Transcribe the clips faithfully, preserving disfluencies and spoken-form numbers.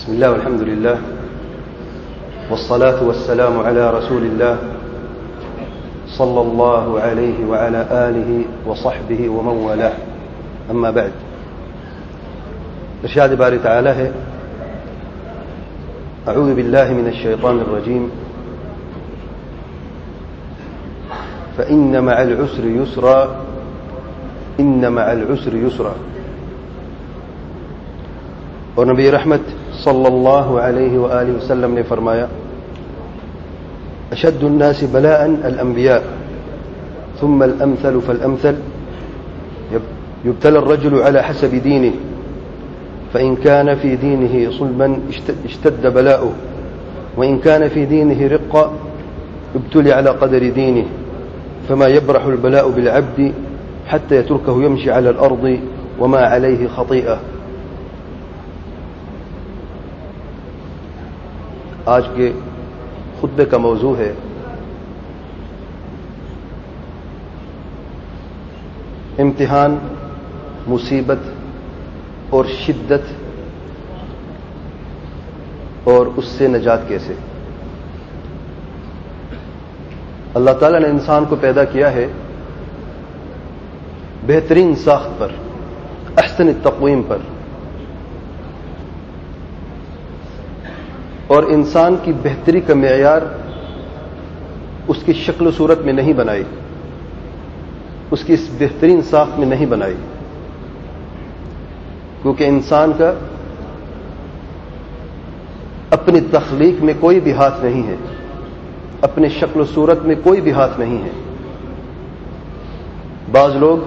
بسم الله والحمد لله والصلاة والسلام على رسول الله صلى الله عليه وعلى آله وصحبه ومن والاه أما بعد ارشاد باری تعالی ہے اعوذ بالله من الشيطان الرجيم فإن مع العسر يسرا إن مع العسر يسرا. اور نبی رحمت صلی اللہ علیہ وآلہ وسلم نے فرمایا اشد الناس بلاء الانبیاء ثم الامثل فالامثل يبتلى الرجل على حسب دينه فإن كان في دينه صلبا اشتد بلاؤه وإن كان في دينه رقا ابتلي على قدر دينه فما يبرح البلاء بالعبد حتى يتركه يمشي على الأرض وما عليه خطيئة. آج کے خطبے کا موضوع ہے امتحان، مصیبت اور شدت اور اس سے نجات کیسے. اللہ تعالیٰ نے انسان کو پیدا کیا ہے بہترین ساخت پر، احسن التقویم پر، اور انسان کی بہتری کا معیار اس کی شکل و صورت میں نہیں بنائی، اس کی اس بہترین ساخت میں نہیں بنائی، کیونکہ انسان کا اپنی تخلیق میں کوئی بھی ہاتھ نہیں ہے، اپنی شکل و صورت میں کوئی بھی ہاتھ نہیں ہے. بعض لوگ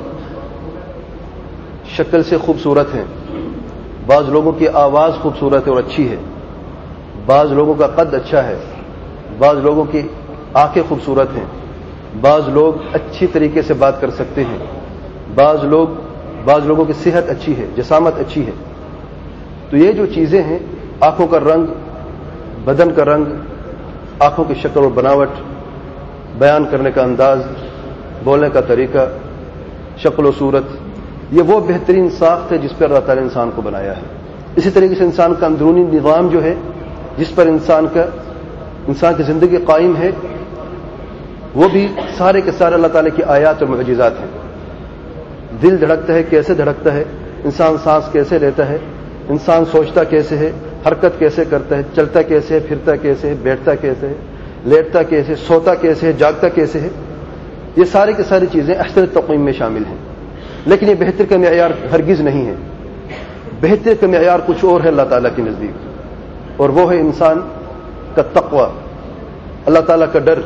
شکل سے خوبصورت ہیں، بعض لوگوں کی آواز خوبصورت ہے اور اچھی ہے، بعض لوگوں کا قد اچھا ہے، بعض لوگوں کی آنکھیں خوبصورت ہیں، بعض لوگ اچھی طریقے سے بات کر سکتے ہیں، بعض لوگ بعض لوگوں کی صحت اچھی ہے، جسامت اچھی ہے. تو یہ جو چیزیں ہیں، آنکھوں کا رنگ، بدن کا رنگ، آنکھوں کی شکل و بناوٹ، بیان کرنے کا انداز، بولنے کا طریقہ، شکل و صورت، یہ وہ بہترین ساخت ہے جس پر اللہ تعالی نے انسان کو بنایا ہے. اسی طریقے سے انسان کا اندرونی نظام جو ہے، جس پر انسان کا انسان کی زندگی قائم ہے، وہ بھی سارے کے سارے اللہ تعالی کی آیات اور معجزات ہیں. دل دھڑکتا ہے، کیسے دھڑکتا ہے، انسان سانس کیسے لیتا ہے، انسان سوچتا کیسے ہے، حرکت کیسے کرتا ہے، چلتا کیسے ہے، پھرتا کیسے ہے، بیٹھتا کیسے ہے، لیٹتا کیسے، سوتا کیسے ہے، جاگتا کیسے ہے، یہ ساری کی ساری چیزیں احسن تقویم میں شامل ہیں. لیکن یہ بہتر کا معیار ہرگز نہیں ہے. بہتر کا معیار کچھ اور ہے اللہ تعالیٰ کے نزدیک، اور وہ ہے انسان کا تقوی، اللہ تعالیٰ کا ڈر.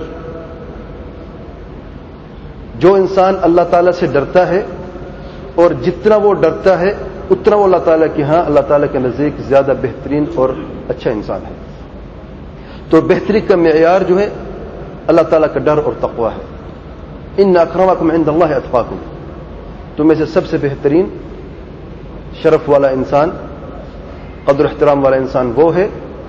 جو انسان اللہ تعالیٰ سے ڈرتا ہے، اور جتنا وہ ڈرتا ہے اتنا وہ اللہ تعالیٰ کے ہاں اللہ تعالیٰ کے نزدیک زیادہ بہترین اور اچھا انسان ہے. تو بہتری کا معیار جو ہے اللہ تعالیٰ کا ڈر اور تقوی ہے. ان اکرمکم عند اللہ اتقاکم. تم میں سے سب سے بہترین شرف والا انسان، قدر احترام والا انسان وہ ہے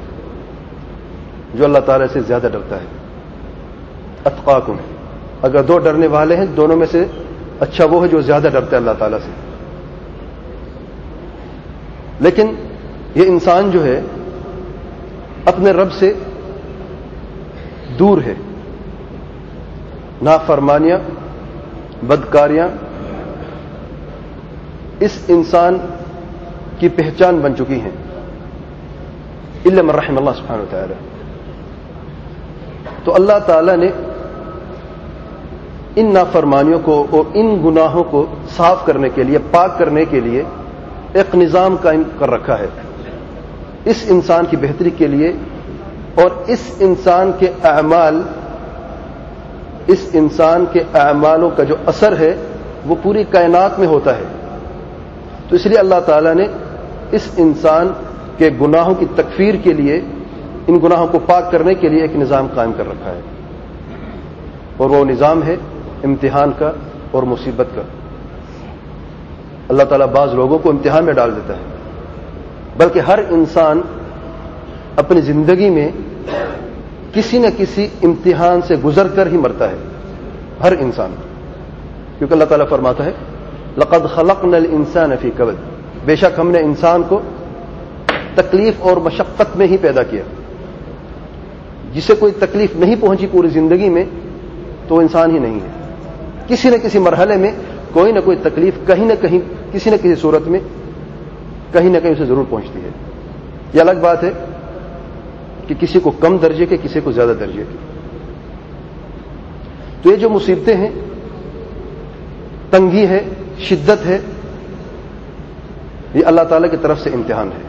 جو اللہ تعالیٰ سے زیادہ ڈرتا ہے. اتقاکم، اگر دو ڈرنے والے ہیں، دونوں میں سے اچھا وہ ہے جو زیادہ ڈرتا ہے اللہ تعالیٰ سے. لیکن یہ انسان جو ہے اپنے رب سے دور ہے. نافرمانیاں، بدکاریاں اس انسان کی پہچان بن چکی ہیں، الا من رحم اللہ سبحانہ و تعالی. تو اللہ تعالی نے ان نافرمانیوں کو اور ان گناہوں کو صاف کرنے کے لیے، پاک کرنے کے لیے ایک نظام قائم کر رکھا ہے اس انسان کی بہتری کے لیے. اور اس انسان کے اعمال، اس انسان کے اعمالوں کا جو اثر ہے وہ پوری کائنات میں ہوتا ہے. تو اس لیے اللہ تعالیٰ نے اس انسان کے گناہوں کی تکفیر کے لیے، ان گناہوں کو پاک کرنے کے لیے ایک نظام قائم کر رکھا ہے، اور وہ نظام ہے امتحان کا اور مصیبت کا. اللہ تعالیٰ بعض لوگوں کو امتحان میں ڈال دیتا ہے، بلکہ ہر انسان اپنی زندگی میں کسی نہ کسی امتحان سے گزر کر ہی مرتا ہے، ہر انسان. کیونکہ اللہ تعالیٰ فرماتا ہے لقد خلقنا الانسان فی کبد، بے شک ہم نے انسان کو تکلیف اور مشقت میں ہی پیدا کیا. جسے کوئی تکلیف نہیں پہنچی پوری زندگی میں تو انسان ہی نہیں ہے. کسی نہ کسی مرحلے میں کوئی نہ کوئی تکلیف کہیں نہ کہیں کسی نہ کسی صورت میں کہیں نہ کہیں اسے ضرور پہنچتی ہے. یہ الگ بات ہے کہ کسی کو کم درجے کے کسی کو زیادہ درجے کے. تو یہ جو مصیبتیں ہیں، تنگی ہے، شدت ہے، یہ اللہ تعالی کی طرف سے امتحان ہے.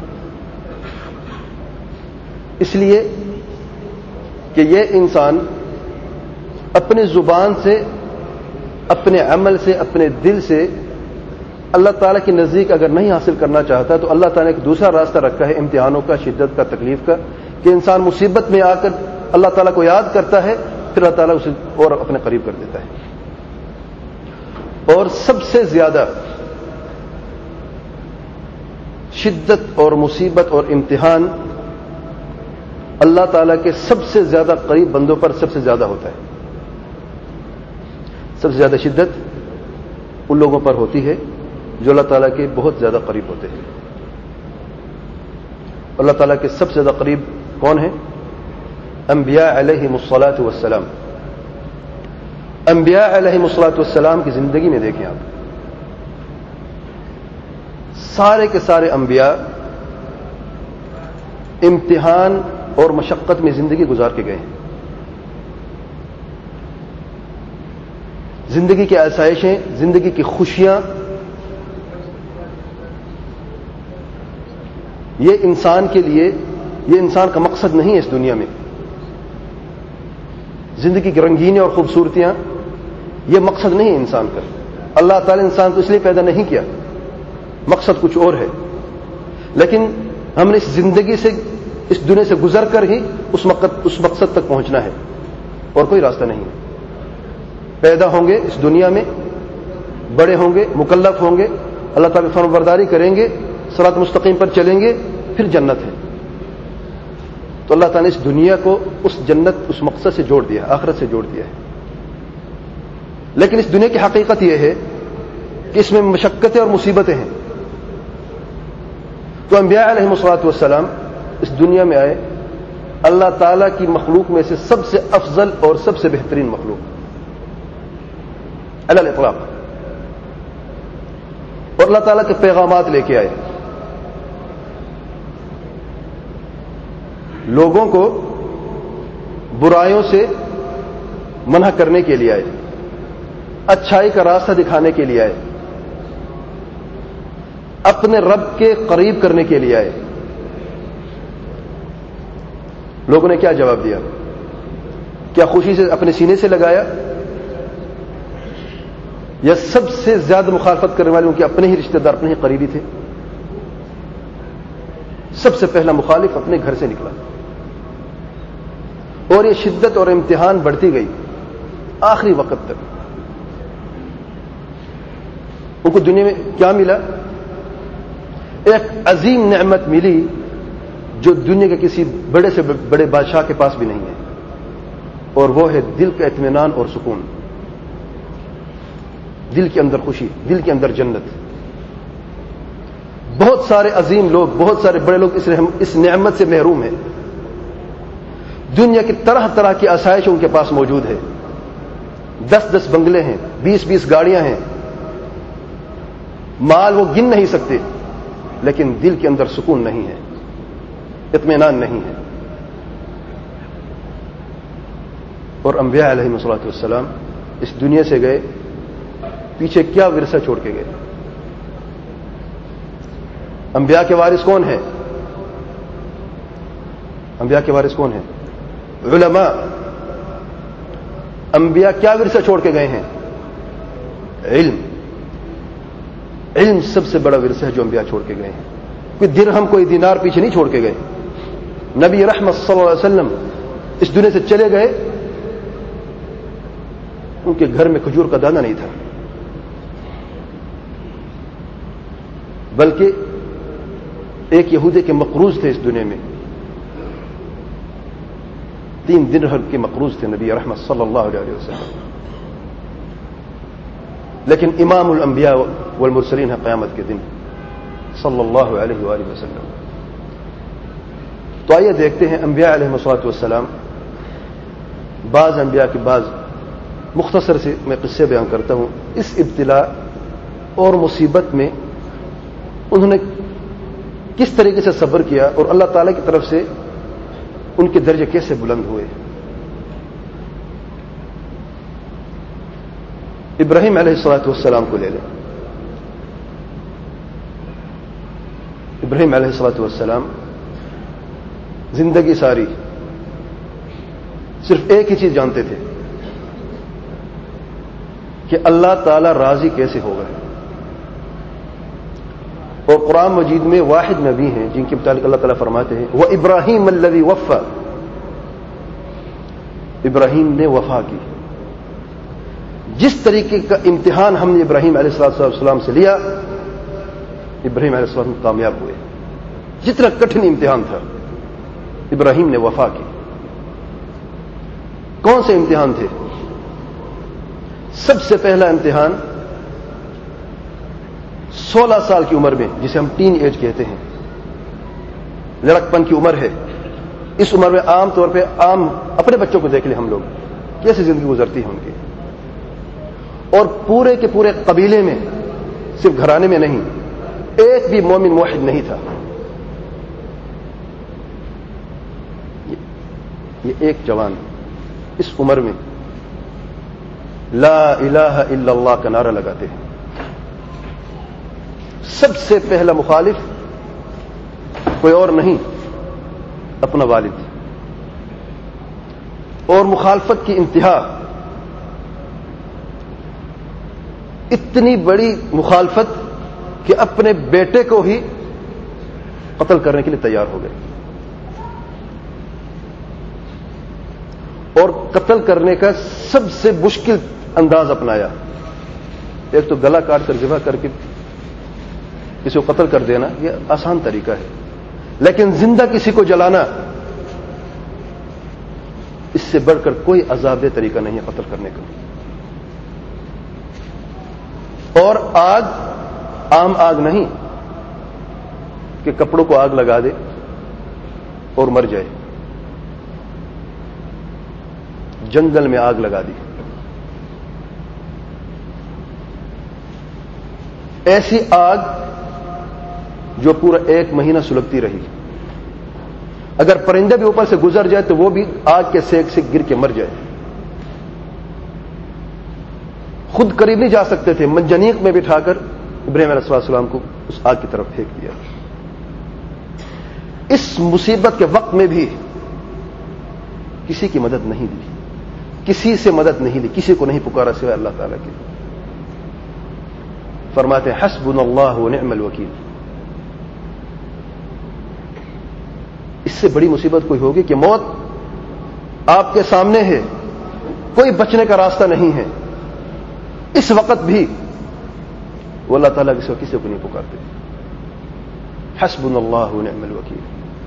اس لیے کہ یہ انسان اپنی زبان سے، اپنے عمل سے، اپنے دل سے اللہ تعالیٰ کی نزدیک اگر نہیں حاصل کرنا چاہتا تو اللہ تعالیٰ نے ایک دوسرا راستہ رکھا ہے امتحانوں کا، شدت کا، تکلیف کا، کہ انسان مصیبت میں آ کر اللہ تعالیٰ کو یاد کرتا ہے، پھر اللہ تعالیٰ اسے اور اپنے قریب کر دیتا ہے. اور سب سے زیادہ شدت اور مصیبت اور امتحان اللہ تعالیٰ کے سب سے زیادہ قریب بندوں پر سب سے زیادہ ہوتا ہے. سب سے زیادہ شدت ان لوگوں پر ہوتی ہے جو اللہ تعالیٰ کے بہت زیادہ قریب ہوتے ہیں. اللہ تعالیٰ کے سب سے زیادہ قریب کون ہیں؟ انبیاء علیہم الصلاۃ والسلام. انبیاء علیہم الصلاۃ والسلام کی زندگی میں دیکھیں آپ، سارے کے سارے انبیاء امتحان اور مشقت میں زندگی گزار کے گئے ہیں. زندگی کی آسائشیں، زندگی کی خوشیاں، یہ انسان کے لیے، یہ انسان کا مقصد نہیں ہے اس دنیا میں. زندگی کی رنگینیاں اور خوبصورتیاں یہ مقصد نہیں ہے انسان کا. اللہ تعالی انسان کو اس لیے پیدا نہیں کیا، مقصد کچھ اور ہے. لیکن ہم نے اس زندگی سے، اس دنیا سے گزر کر ہی اس اس مقصد تک پہنچنا ہے، اور کوئی راستہ نہیں ہے. پیدا ہوں گے اس دنیا میں، بڑے ہوں گے، مکلف ہوں گے، اللہ تعالیٰ کی فرمان برداری کریں گے، صراط مستقیم پر چلیں گے، پھر جنت ہے. تو اللہ تعالیٰ نے اس دنیا کو اس جنت، اس مقصد سے جوڑ دیا ہے، آخرت سے جوڑ دیا ہے. لیکن اس دنیا کی حقیقت یہ ہے کہ اس میں مشقتیں اور مصیبتیں ہیں. تو انبیاء علیہم الصلوۃ والسلام اس دنیا میں آئے اللہ تعالیٰ کی مخلوق میں سے سب سے افضل اور سب سے بہترین مخلوق علی الاطلاق، اور اللہ تعالیٰ کے پیغامات لے کے آئے. لوگوں کو برائیوں سے منع کرنے کے لیے آئے، اچھائی کا راستہ دکھانے کے لیے آئے، اپنے رب کے قریب کرنے کے لیے آئے. لوگوں نے کیا جواب دیا؟ کیا خوشی سے اپنے سینے سے لگایا، یا سب سے زیادہ مخالفت کرنے والے ان کے اپنے ہی رشتہ دار، اپنے ہی قریبی تھے؟ سب سے پہلا مخالف اپنے گھر سے نکلا. اور یہ شدت اور امتحان بڑھتی گئی آخری وقت تک. ان کو دنیا میں کیا ملا؟ ایک عظیم نعمت ملی جو دنیا کے کسی بڑے سے بڑے بادشاہ کے پاس بھی نہیں ہے، اور وہ ہے دل کا اطمینان اور سکون، دل کے اندر خوشی، دل کے اندر جنت. بہت سارے عظیم لوگ، بہت سارے بڑے لوگ اس اس نعمت سے محروم ہیں. دنیا کی طرح طرح کی آسائش ان کے پاس موجود ہے. دس دس بنگلے ہیں، بیس بیس گاڑیاں ہیں، مال وہ گن نہیں سکتے، لیکن دل کے اندر سکون نہیں ہے، اطمینان نہیں ہے. اور انبیاء علیہم الصلوۃ والسلام اس دنیا سے گئے، پیچھے کیا ورثہ چھوڑ کے گئے؟ انبیاء کے وارث کون ہیں؟ انبیاء کے وارث کون ہیں؟ علماء. انبیاء کیا ورثہ چھوڑ کے گئے ہیں؟ علم. علم سب سے بڑا ورثہ ہے جو انبیاء چھوڑ کے گئے ہیں. کوئی درہم، کوئی دینار پیچھے نہیں چھوڑ کے گئے. نبی رحمت صلی اللہ علیہ وسلم اس دنیا سے چلے گئے، ان کے گھر میں کھجور کا دانہ نہیں تھا، بلکہ ایک یہودی کے مقروض تھے اس دنیا میں. تین درہم کے مقروض تھے نبی رحمت صلی اللہ علیہ وسلم. لیکن امام الانبیاء والمرسلین ہے قیامت کے دن صلی اللہ علیہ وآلہ وسلم. تو آئیے دیکھتے ہیں انبیاء علیہ الصلوۃ والسلام. بعض انبیاء کے بعض مختصر سے میں قصے بیان کرتا ہوں. اس ابتلا اور مصیبت میں انہوں نے کس طریقے سے صبر کیا اور اللہ تعالی کی طرف سے ان کے درجے کیسے بلند ہوئے. ابراہیم علیہ الصلوۃ والسلام کو لے لیں. ابراہیم علیہ الصلوۃ والسلام زندگی ساری صرف ایک ہی چیز جانتے تھے کہ اللہ تعالی راضی کیسے ہوگا. اور قرآن مجید میں واحد نبی ہیں جن کے متعلق اللہ تعالیٰ فرماتے ہیں وہ ابراہیم الذی وفا. ابراہیم نے وفا کی. جس طریقے کا امتحان ہم نے ابراہیم علیہ السلام سے لیا ابراہیم علیہ السلام کامیاب ہوئے. جتنا کٹھن امتحان تھا ابراہیم نے وفا کی. کون سے امتحان تھے؟ سب سے پہلا امتحان سولہ سال کی عمر میں جسے ہم ٹین ایج کہتے ہیں, لڑکپن کی عمر ہے. اس عمر میں عام طور پہ عام اپنے بچوں کو دیکھ لیں ہم لوگ کیسے زندگی گزرتی ہے ان کی. اور پورے کے پورے قبیلے میں صرف گھرانے میں نہیں ایک بھی مومن موحد نہیں تھا. یہ ایک جوان اس عمر میں لا الہ الا اللہ کا نعرہ لگاتے ہیں. سب سے پہلا مخالف کوئی اور نہیں اپنا والد. اور مخالفت کی انتہا اتنی بڑی مخالفت کہ اپنے بیٹے کو ہی قتل کرنے کے لیے تیار ہو گئے. اور قتل کرنے کا سب سے مشکل انداز اپنایا. ایک تو گلا کاٹ کر ذبح کر کے کسی کو قتل کر دینا یہ آسان طریقہ ہے, لیکن زندہ کسی کو جلانا اس سے بڑھ کر کوئی عذاب دہ طریقہ نہیں ہے قتل کرنے کا. اور آگ عام آگ نہیں کہ کپڑوں کو آگ لگا دے اور مر جائے. جنگل میں آگ لگا دی. ایسی آگ جو پورا ایک مہینہ سلگتی رہی. اگر پرندہ بھی اوپر سے گزر جائے تو وہ بھی آگ کے سیک سے گر کے مر جائے. خود قریب نہیں جا سکتے تھے, منجنیق میں بٹھا کر ابراہیم علیہ السلام کو اس آگ کی طرف پھینک دیا. اس مصیبت کے وقت میں بھی کسی کی مدد نہیں دی, کسی سے مدد نہیں لی, کسی کو نہیں پکارا سوائے اللہ تعالیٰ کے. فرماتے ہیں حسبنا اللہ ونعم الوکیل. اس سے بڑی مصیبت کوئی ہوگی کہ موت آپ کے سامنے ہے, کوئی بچنے کا راستہ نہیں ہے. اس وقت بھی وہ اللہ تعالیٰ کے سوا کسی کو نہیں پکارتے. حسبنا اللہ ونعم الوکیل.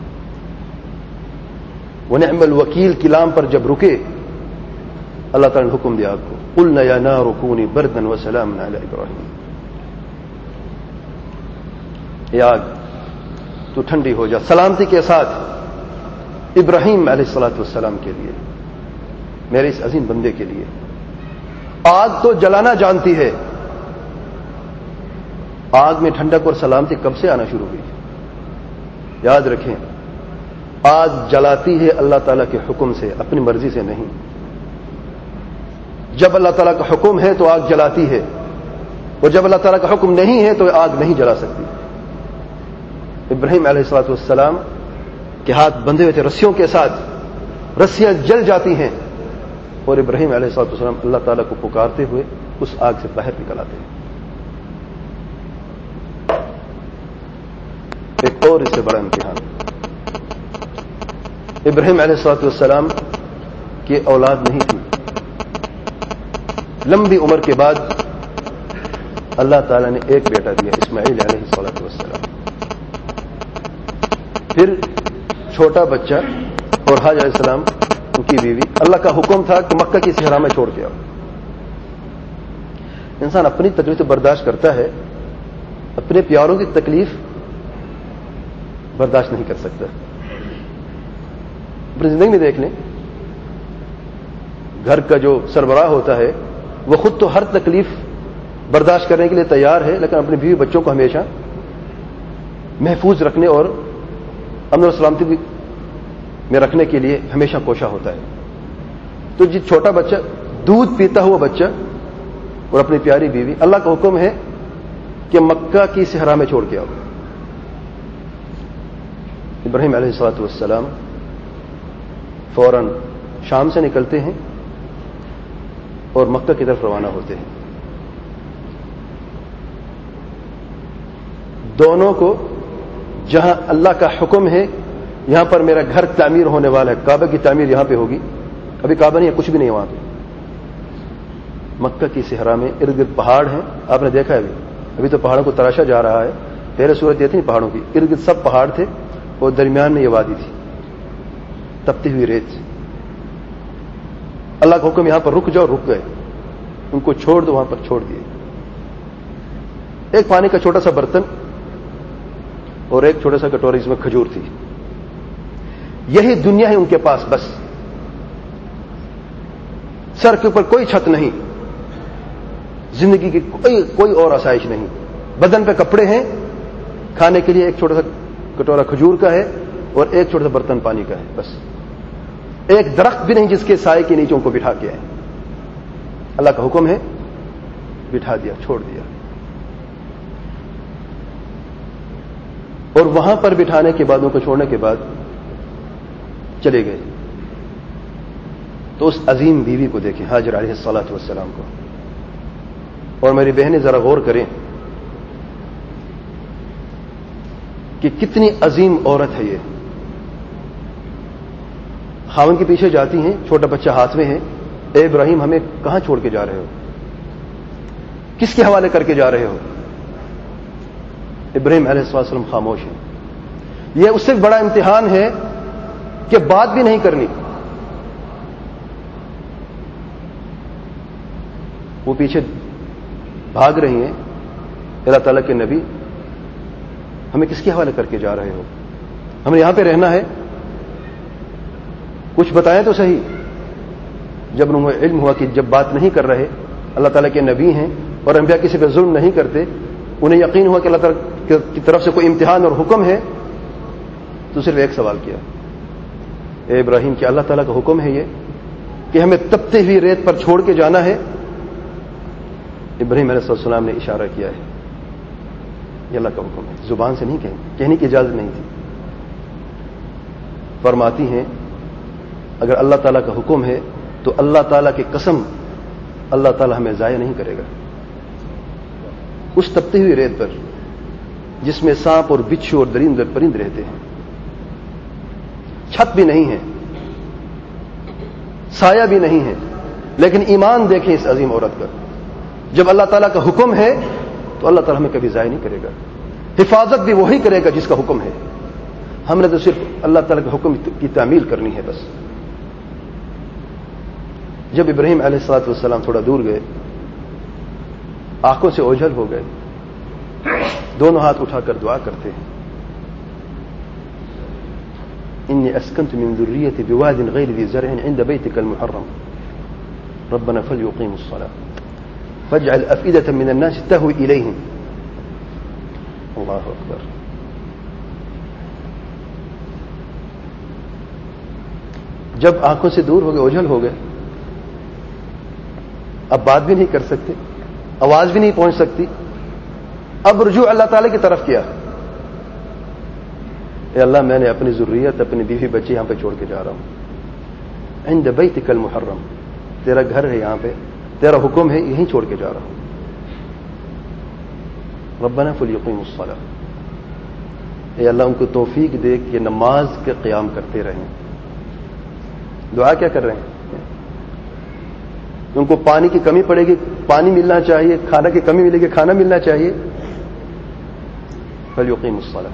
ونعم الوکیل کی لام پر جب رکے اللہ تعالیٰ نے حکم دیا آپ کو قلنا یا نار کونی بردا وسلاما علی ابراہیم. یہ آگ تو ٹھنڈی ہو جا سلامتی کے ساتھ ابراہیم علیہ الصلوۃ والسلام کے لیے, میرے اس عظیم بندے کے لیے. آگ تو جلانا جانتی ہے, آگ میں ٹھنڈک اور سلامتی کب سے آنا شروع ہوئی؟ یاد رکھیں آگ جلاتی ہے اللہ تعالیٰ کے حکم سے, اپنی مرضی سے نہیں. جب اللہ تعالیٰ کا حکم ہے تو آگ جلاتی ہے, اور جب اللہ تعالیٰ کا حکم نہیں ہے تو آگ نہیں جلا سکتی. ابراہیم علیہ الصلوۃ والسلام کے ہاتھ بندھے ہوئے تھے رسیوں کے ساتھ, رسیاں جل جاتی ہیں اور ابراہیم علیہ الصلوۃ والسلام اللہ تعالیٰ کو پکارتے ہوئے اس آگ سے باہر نکل آتے ہیں. ایک اور اس سے بڑا امتحان, ابراہیم علیہ الصلوۃ والسلام کی اولاد نہیں تھی. لمبی عمر کے بعد اللہ تعالیٰ نے ایک بیٹا دیا اسماعیل علیہ الصلوۃ والسلام. پھر چھوٹا بچہ اور حاجر علیہ السلام ان کی بیوی. اللہ کا حکم تھا کہ مکہ کی صحرا میں چھوڑ کے آؤ. انسان اپنی تکلیف برداشت کرتا ہے, اپنے پیاروں کی تکلیف برداشت نہیں کر سکتا. اپنی زندگی میں دیکھ لیں، گھر کا جو سربراہ ہوتا ہے وہ خود تو ہر تکلیف برداشت کرنے کے لیے تیار ہے، لیکن اپنے بیوی بچوں کو ہمیشہ محفوظ رکھنے اور امن و سلامتی میں رکھنے کے لیے ہمیشہ کوشاں ہوتا ہے۔ تو جی چھوٹا بچہ، دودھ پیتا ہوا بچہ اور اپنی پیاری بیوی، اللہ کا حکم ہے کہ مکہ کی صحرا میں چھوڑ کے آؤ۔ ابراہیم علیہ الصلوۃ والسلام فوراً شام سے نکلتے ہیں اور مکہ کی طرف روانہ ہوتے ہیں۔ دونوں کو جہاں اللہ کا حکم ہے یہاں پر میرا گھر تعمیر ہونے والا ہے، کعبہ کی تعمیر یہاں پہ ہوگی، ابھی کعبہ نہیں ہے، کچھ بھی نہیں ہے وہاں پہ، مکہ کی صحرا میں ارد گرد پہاڑ ہیں، آپ نے دیکھا ہے ابھی ابھی تو پہاڑوں کو تراشا جا رہا ہے، پہلے صورت یہ تھی پہاڑوں کی، ارد گرد سب پہاڑ تھے اور درمیان میں یہ وادی تھی، تپتی ہوئی ریت۔ اللہ کا حکم یہاں پر رک جاؤ، رک گئے، ان کو چھوڑ دو، وہاں پر چھوڑ دیے۔ ایک پانی کا چھوٹا سا برتن اور ایک چھوٹا سا کٹوری، اس میں کھجور تھی، یہی دنیا ہے ان کے پاس، بس سر کے اوپر کوئی چھت نہیں، زندگی کی کوئی کوئی اور آسائش نہیں، بدن پہ کپڑے ہیں، کھانے کے لیے ایک چھوٹا سا کٹورا کھجور کا ہے اور ایک چھوٹا سا برتن پانی کا ہے، بس ایک درخت بھی نہیں جس کے سائے کے نیچے ان کو بٹھا کے آئے۔ اللہ کا حکم ہے، بٹھا دیا، چھوڑ دیا، اور وہاں پر بٹھانے کے بعد، ان کو چھوڑنے کے بعد چلے گئے۔ تو اس عظیم بیوی کو دیکھیں، ہاجر علیہ الصلوۃ والسلام کو، اور میری بہنیں ذرا غور کریں کہ کتنی عظیم عورت ہے یہ۔ خاوند کے پیچھے جاتی ہیں، چھوٹا بچہ ہاتھ میں ہے، اے ابراہیم ہمیں کہاں چھوڑ کے جا رہے ہو، کس کے حوالے کر کے جا رہے ہو؟ ابراہیم علیہ السلام خاموش ہیں۔ یہ اس سے بڑا امتحان ہے کہ بات بھی نہیں کرنی۔ وہ پیچھے بھاگ رہی ہیں، اللہ تعالیٰ کے نبی ہمیں کس کے حوالے کر کے جا رہے ہو، ہمیں یہاں پہ رہنا ہے، کچھ بتائیں تو صحیح۔ جب انہیں علم ہوا کہ جب بات نہیں کر رہے، اللہ تعالیٰ کے نبی ہیں اور انبیاء کسی پہ ظلم نہیں کرتے، انہیں یقین ہوا کہ اللہ تعالیٰ کی طرف سے کوئی امتحان اور حکم ہے، تو صرف ایک سوال کیا، اے ابراہیم کیا اللہ تعالیٰ کا حکم ہے یہ کہ ہمیں تپتے ہوئی ریت پر چھوڑ کے جانا ہے؟ ابراہیم علیہ السلام نے اشارہ کیا ہے، یہ اللہ کا حکم ہے، زبان سے نہیں کہیں، کہنے کی اجازت نہیں تھی۔ فرماتی ہیں اگر اللہ تعالیٰ کا حکم ہے تو اللہ تعالیٰ کی قسم اللہ تعالیٰ ہمیں ضائع نہیں کرے گا۔ اس تپتی ہوئی ریت پر جس میں سانپ اور بچھو اور درند پرند رہتے ہیں، چھت بھی نہیں ہے، سایہ بھی نہیں ہے، لیکن ایمان دیکھیں اس عظیم عورت کا، جب اللہ تعالیٰ کا حکم ہے تو اللہ تعالیٰ ہمیں کبھی ضائع نہیں کرے گا، حفاظت بھی وہی کرے گا جس کا حکم ہے، ہم نے تو صرف اللہ تعالیٰ کے حکم کی تعمیل کرنی ہے بس۔ جب ابراہیم علیہ الصلوۃ والسلام تھوڑا دور گئے، آنکھوں سے اوجھل ہو گئے، دونوں ہاتھ اٹھا کر دعا کرتے ہیں، انی اسکنت من ذریتی بواد غیر ذی زرع عند بیتک المحرم ربنا فلیقیموا الصلاة فاجعل افئدة من الناس تهوی الیہم۔ اللہ اکبر۔ جب آنکھوں سے دور ہو گئے، اوجھل ہو گئے، اب بات بھی نہیں کر سکتے، آواز بھی نہیں پہنچ سکتی، اب رجوع اللہ تعالی کی طرف کیا، اے اللہ میں نے اپنی ذریت، اپنی بیوی بچے یہاں پہ چھوڑ کے جا رہا ہوں، عند بیتک المحرم، تیرا گھر ہے یہاں پہ، تیرا حکم ہے، یہیں چھوڑ کے جا رہا ہوں، ربنا فلیقیموا الصلاة، اے اللہ ان کو توفیق دے کہ نماز کے قیام کرتے رہیں۔ دعا کیا کر رہے ہیں؟ ان کو پانی کی کمی پڑے گی، پانی ملنا چاہیے، کھانا کی کمی ملے گی، کھانا ملنا چاہیے، فلیقیموا الصلاة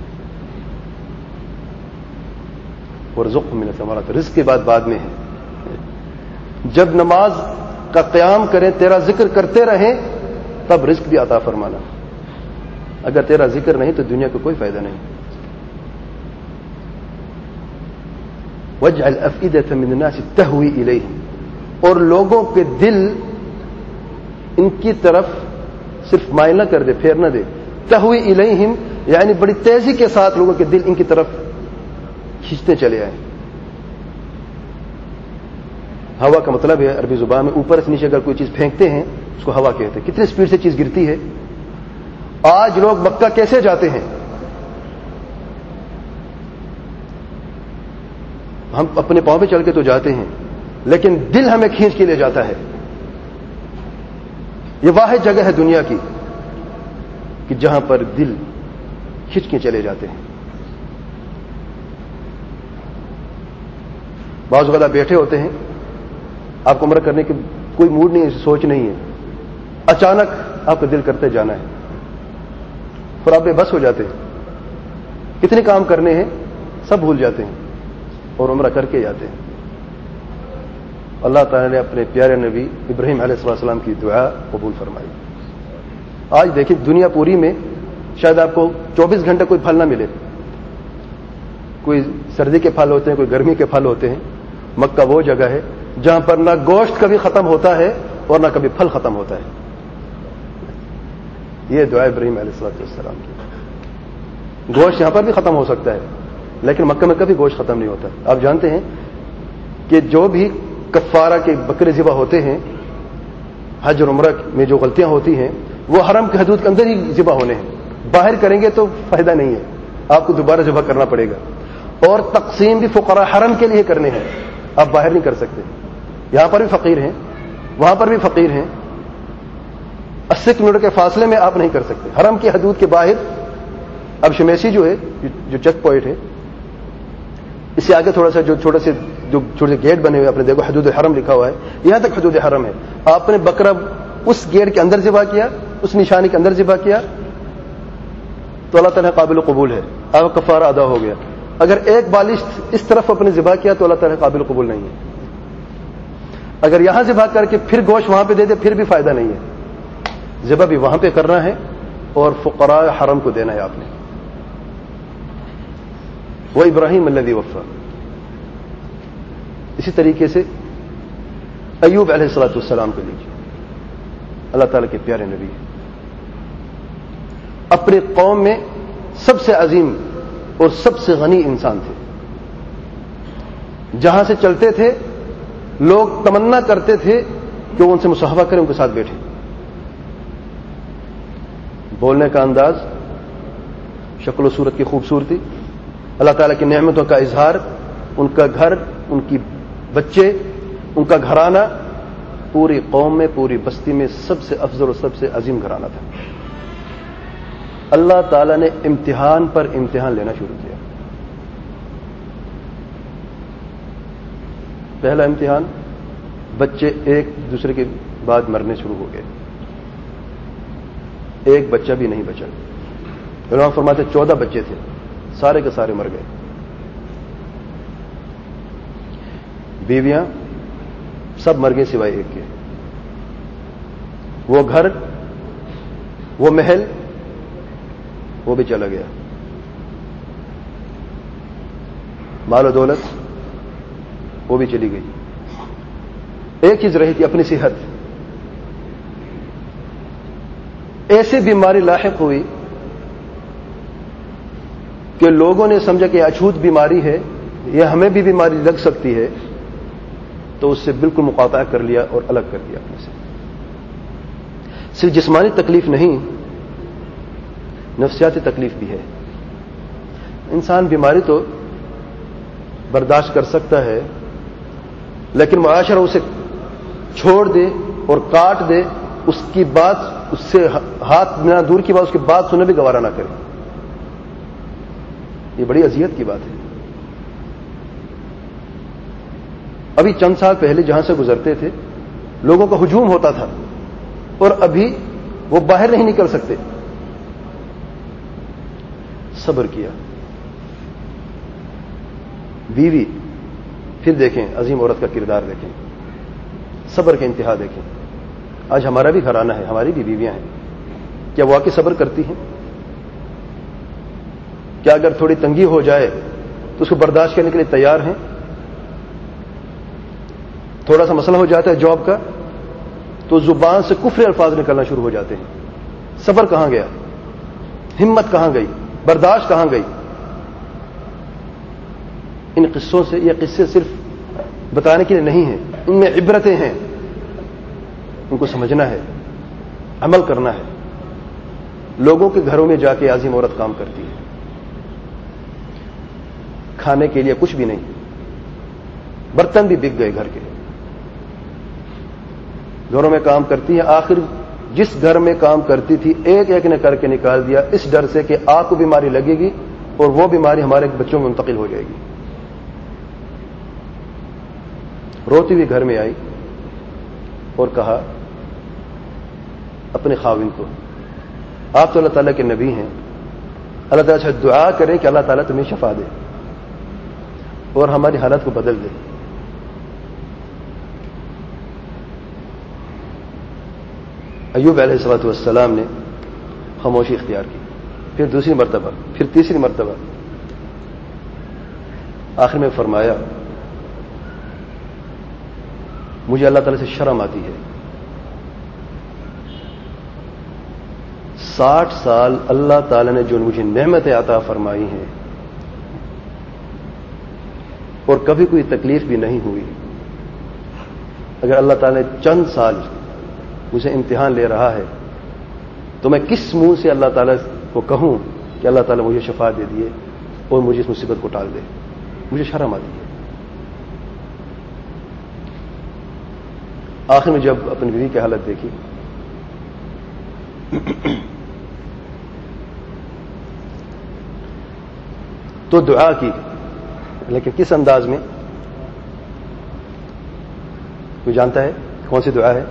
وارزقهم من الثمرات، رزق کی بات بعد میں ہے، جب نماز کا قیام کریں، تیرا ذکر کرتے رہیں، تب رزق بھی عطا فرمانا، اگر تیرا ذکر نہیں تو دنیا کو کوئی فائدہ نہیں۔ وَاجْعَلْ أَفْئِدَةً مِّنَ النَّاسِ تَهْوِي إِلَيْهِمْ، اور لوگوں کے دل ان کی طرف صرف مائل نہ کر دے، پھیر نہ دے. تہوی الیہم یعنی بڑی تیزی کے ساتھ لوگوں کے دل ان کی طرف کھینچتے چلے آئے. ہوا کا مطلب ہے عربی زبان میں اوپر سے نیچے اگر کوئی چیز پھینکتے ہیں اس کو ہوا کہتے ہیں. کتنی سپیڈ سے چیز گرتی ہے. آج لوگ مکہ کیسے جاتے ہیں؟ ہم اپنے پاؤں پہ چل کے تو جاتے ہیں لیکن دل ہمیں کھینچ کے لے جاتا ہے. یہ واحد جگہ ہے دنیا کی کہ جہاں پر دل کھینچ کے چلے جاتے ہیں. بعض اوقات آپ بیٹھے ہوتے ہیں، آپ کو عمرہ کرنے کی کوئی موڈ نہیں ہے، سوچ نہیں ہے، اچانک آپ کا دل کرتے جانا ہے اور آپ بے بس ہو جاتے ہیں. کتنے کام کرنے ہیں سب بھول جاتے ہیں اور عمرہ کر کے جاتے ہیں. اللہ تعالیٰ نے اپنے پیارے نبی ابراہیم علیہ السلام کی دعا قبول فرمائی. آج دیکھیں دنیا پوری میں شاید آپ کو چوبیس گھنٹے کوئی پھل نہ ملے. کوئی سردی کے پھل ہوتے ہیں، کوئی گرمی کے پھل ہوتے ہیں. مکہ وہ جگہ ہے جہاں پر نہ گوشت کبھی ختم ہوتا ہے اور نہ کبھی پھل ختم ہوتا ہے. یہ دعا ابراہیم علیہ السلام کی. گوشت یہاں پر بھی ختم ہو سکتا ہے لیکن مکہ میں کبھی گوشت ختم نہیں ہوتا. آپ جانتے ہیں کہ جو بھی کفارہ کے بکرے ذبح ہوتے ہیں حج اور عمرہ میں جو غلطیاں ہوتی ہیں وہ حرم کی حدود کے اندر ہی ذبح ہونے ہیں. باہر کریں گے تو فائدہ نہیں ہے، آپ کو دوبارہ ذبح کرنا پڑے گا. اور تقسیم بھی فقراء حرم کے لیے کرنے ہیں، آپ باہر نہیں کر سکتے. یہاں پر بھی فقیر ہیں، وہاں پر بھی فقیر ہیں. اسی کلو میٹر کے فاصلے میں آپ نہیں کر سکتے. حرم کی حدود کے باہر اب شمیسی جو ہے جو چیک پوائنٹ ہے، اس سے آگے تھوڑا سا جو چھوٹے سے جو چھوٹے سے گیٹ بنے ہوئے، آپ نے دیکھو حدود حرم لکھا ہوا ہے، یہاں تک حدود حرم ہے. آپ نے بکرا اس گیٹ کے اندر ذبح کیا، اس نشانی کے اندر ذبح کیا تو اللہ تعالیٰ قابل قبول ہے، آپ کا کفارہ ادا ہو گیا. اگر ایک بالش اس طرف اپنے ذبح کیا تو اللہ تعالیٰ قابل قبول نہیں ہے. اگر یہاں ذبح کر کے پھر گوشت وہاں پہ دے دے پھر بھی فائدہ نہیں ہے. ذبح بھی وہاں پہ کرنا ہے اور فقراء حرم کو دینا ہے آپ نے. وہ ابراہیم الذی وفا. اسی طریقے سے ایوب علیہ الصلوۃ والسلام کو لیجیے، اللہ تعالیٰ کے پیارے نبی، اپنے قوم میں سب سے عظیم اور سب سے غنی انسان تھے. جہاں سے چلتے تھے لوگ تمنا کرتے تھے کہ وہ ان سے مصاحبہ کریں، ان کے ساتھ بیٹھیں. بولنے کا انداز، شکل و صورت کی خوبصورتی، اللہ تعالیٰ کی نعمتوں کا اظہار، ان کا گھر، ان کی بچے، ان کا گھرانہ پوری قوم میں، پوری بستی میں سب سے افضل اور سب سے عظیم گھرانہ تھا. اللہ تعالیٰ نے امتحان پر امتحان لینا شروع کیا. پہلا امتحان، بچے ایک دوسرے کے بعد مرنے شروع ہو گئے، ایک بچہ بھی نہیں بچا. علماء فرماتے چودہ بچے تھے، سارے کے سارے مر گئے. بیویاں سب مر گئے سوائے ایک کے. وہ گھر، وہ محل، وہ بھی چلا گیا. مال و دولت وہ بھی چلی گئی. ایک چیز رہی تھی، اپنی صحت. ایسی بیماری لاحق ہوئی کہ لوگوں نے سمجھا کہ اچھوت بیماری ہے، یہ ہمیں بھی بیماری لگ سکتی ہے، تو اس سے بالکل مقاطعہ کر لیا اور الگ کر دیا اپنے سے. صرف جسمانی تکلیف نہیں، نفسیاتی تکلیف بھی ہے. انسان بیماری تو برداشت کر سکتا ہے لیکن معاشرہ اسے چھوڑ دے اور کاٹ دے، اس کی بات، اس سے ہاتھ نہ دور کی بات، اس کی بات سننے بھی گوارا نہ کرے. یہ بڑی اذیت کی بات ہے. ابھی چند سال پہلے جہاں سے گزرتے تھے لوگوں کا ہجوم ہوتا تھا اور ابھی وہ باہر نہیں نکل سکتے. صبر کیا. بیوی، پھر دیکھیں عظیم عورت کا کردار دیکھیں، صبر کے انتہا دیکھیں. آج ہمارا بھی گھرانہ ہے، ہماری بھی بیویاں ہیں، کیا وہ واقعی صبر کرتی ہیں؟ کیا اگر تھوڑی تنگی ہو جائے تو اس کو برداشت کرنے کے لیے تیار ہیں؟ تھوڑا سا مسئلہ ہو جاتا ہے جاب کا تو زبان سے کفر الفاظ نکلنا شروع ہو جاتے ہیں. صبر کہاں گیا؟ ہمت کہاں گئی؟ برداشت کہاں گئی؟ ان قصوں سے یہ قصے صرف بتانے کے لیے نہیں ہیں، ان میں عبرتیں ہیں، ان کو سمجھنا ہے، عمل کرنا ہے. لوگوں کے گھروں میں جا کے عظیم عورت کام کرتی ہے، کھانے کے لیے کچھ بھی نہیں، برتن بھی بک گئے گھر کے، گھروں میں کام کرتی ہے. آخر جس گھر میں کام کرتی تھی ایک ایک نے کر کے نکال دیا اس ڈر سے کہ آپ کو بیماری لگے گی اور وہ بیماری ہمارے بچوں میں منتقل ہو جائے گی. روتی ہوئی گھر میں آئی اور کہا اپنے خاوند کو، آپ تو اللہ تعالیٰ کے نبی ہیں، اللہ تعالیٰ سے دعا کریں کہ اللہ تعالیٰ تمہیں شفا دے اور ہماری حالت کو بدل دے. ایوب علیہ الصلوۃ والسلام نے خاموشی اختیار کی، پھر دوسری مرتبہ، پھر تیسری مرتبہ، آخر میں فرمایا مجھے اللہ تعالیٰ سے شرم آتی ہے. ساٹھ سال اللہ تعالیٰ نے جو مجھے نعمتیں عطا فرمائی ہیں اور کبھی کوئی تکلیف بھی نہیں ہوئی، اگر اللہ تعالیٰ نے چند سال مجھے امتحان لے رہا ہے تو میں کس منہ سے اللہ تعالیٰ کو کہوں کہ اللہ تعالیٰ مجھے شفا دے دیے اور مجھے اس مصیبت کو ٹال دے؟ مجھے شرم آتی ہے. آخر میں جب اپنی بیوی کی حالت دیکھی تو دعا کی، لیکن کس انداز میں؟ کوئی جانتا ہے کون سی دعا ہے؟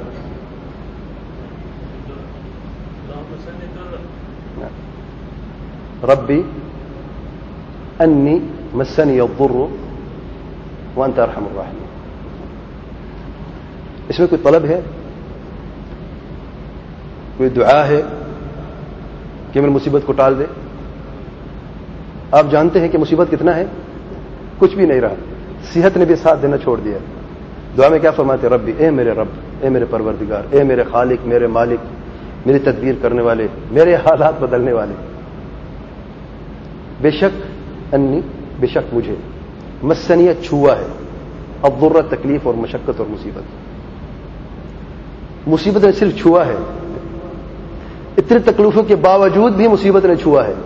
ربی انی مسنی الضر وانت ارحم الراحمین. اس میں کوئی طلب ہے، کوئی دعا ہے کہ میری مصیبت کو ٹال دے؟ آپ جانتے ہیں کہ مصیبت کتنا ہے، کچھ بھی نہیں رہا، صحت نے بھی ساتھ دینا چھوڑ دیا. دعا میں کیا فرماتے؟ ربی، اے میرے رب، اے میرے پروردگار، اے میرے خالق، میرے مالک، میری تدبیر کرنے والے، میرے حالات بدلنے والے. بے شک انی، بے شک مجھے، مسنیت چھوا ہے، الضر تکلیف اور مشقت اور مصیبت. مصیبت نے صرف چھوا ہے، اتنی تکلیفوں کے باوجود بھی مصیبت نے چھوا ہے،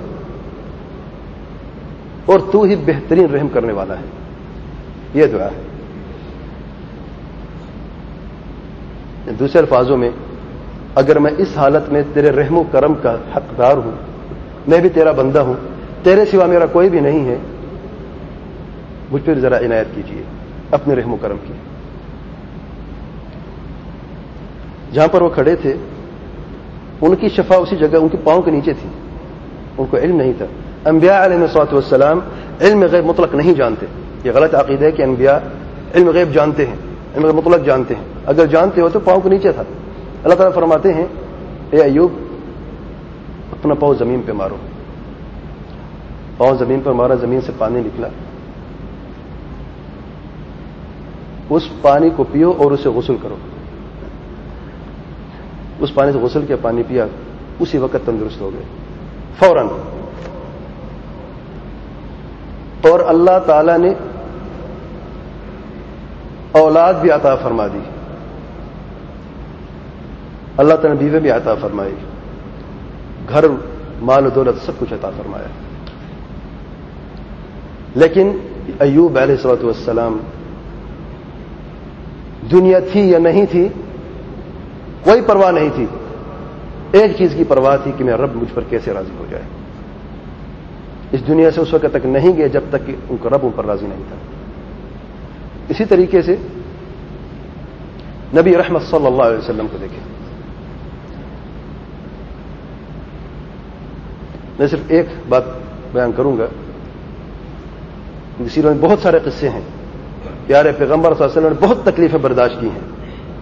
اور تو ہی بہترین رحم کرنے والا ہے. یہ دعا ہے. دوسرے الفاظوں میں، اگر میں اس حالت میں تیرے رحم و کرم کا حقدار ہوں، میں بھی تیرا بندہ ہوں، تیرے سوا میرا کوئی بھی نہیں ہے، مجھ پر ذرا عنایت کیجیے اپنے رحم و کرم کی. جہاں پر وہ کھڑے تھے ان کی شفا اسی جگہ ان کے پاؤں کے نیچے تھی. ان کو علم نہیں تھا. انبیاء علیہ الصلوۃ والسلام علم غیب مطلق نہیں جانتے. یہ غلط عقیدہ ہے کہ انبیاء علم غیب جانتے ہیں، علم غیب مطلق جانتے ہیں. اگر جانتے ہو تو پاؤں کے نیچے تھا. اللہ تعالیٰ فرماتے ہیں اے ایوب اپنا پاؤں زمین پہ مارو. پاؤں زمین پر مارا، زمین سے پانی نکلا، اس پانی کو پیو اور اسے غسل کرو. اس پانی سے غسل کیا، پانی پیا، اسی وقت تندرست ہو گئے فوراً. اور اللہ تعالی نے اولاد بھی عطا فرما دی، اللہ تعالی نے بیوی بھی عطا فرمائی، گھر، مال و دولت سب کچھ عطا فرمایا. لیکن ایوب علیہ الصلوۃ والسلام دنیا تھی یا نہیں تھی کوئی پرواہ نہیں تھی. ایک چیز کی پرواہ تھی کہ میرا رب مجھ پر کیسے راضی ہو جائے. اس دنیا سے اس وقت تک نہیں گئے جب تک کہ ان کا رب ان پر راضی نہیں تھا. اسی طریقے سے نبی رحمت صلی اللہ علیہ وسلم کو دیکھیں. میں صرف ایک بات بیان کروں گا. سیرت میں بہت سارے قصے ہیں. پیارے پیغمبر صلی اللہ علیہ وسلم نے بہت تکلیفیں برداشت کی ہیں.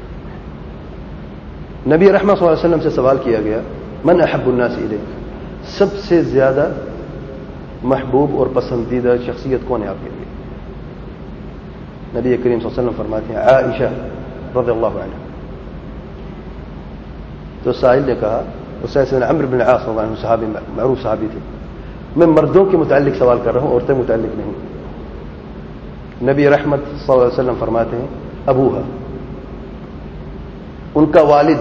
نبی رحمت صلی اللہ علیہ وسلم سے سوال کیا گیا من احب الناس الیک، سب سے زیادہ محبوب اور پسندیدہ شخصیت کون ہے آپ کے لیے؟ نبی کریم صلی اللہ علیہ وسلم فرماتے ہیں عائشہ رضی اللہ عنہ. تو سائل نے کہا, اس سے عمرو بن العاص رضی اللہ عنہ صحابی معروف صحابی تھے, میں مردوں کے متعلق سوال کر رہا ہوں, عورتیں متعلق نہیں. نبی رحمت صلی اللہ علیہ وسلم فرماتے ہیں ابوہا, ان کا والد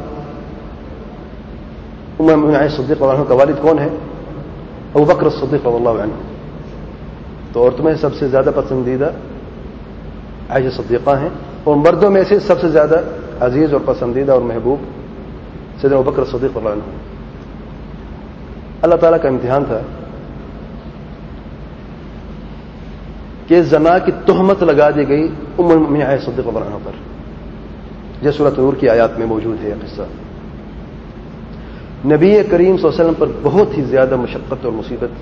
ام المؤمنین صدیق رضی اللہ عنہ کا والد کون ہے؟ ابو بکر الصدیق رضی اللہ عنہ. تو عورتوں میں سب سے زیادہ پسندیدہ عائشہ صدیقہ ہیں, اور مردوں میں سے سب سے زیادہ عزیز اور پسندیدہ اور محبوب سیدنا ابو بکر الصدیق رضی اللہ عنہ. اللہ تعالیٰ کا امتحان تھا کہ زنا کی تہمت لگا دی گئی ام المؤمنین عائشہ صدیقہ رضی اللہ عنہ پر. یہ سورۃ نور کی آیات میں موجود ہے یہ قصہ. نبی کریم صلی اللہ علیہ وسلم پر بہت ہی زیادہ مشقت اور مصیبت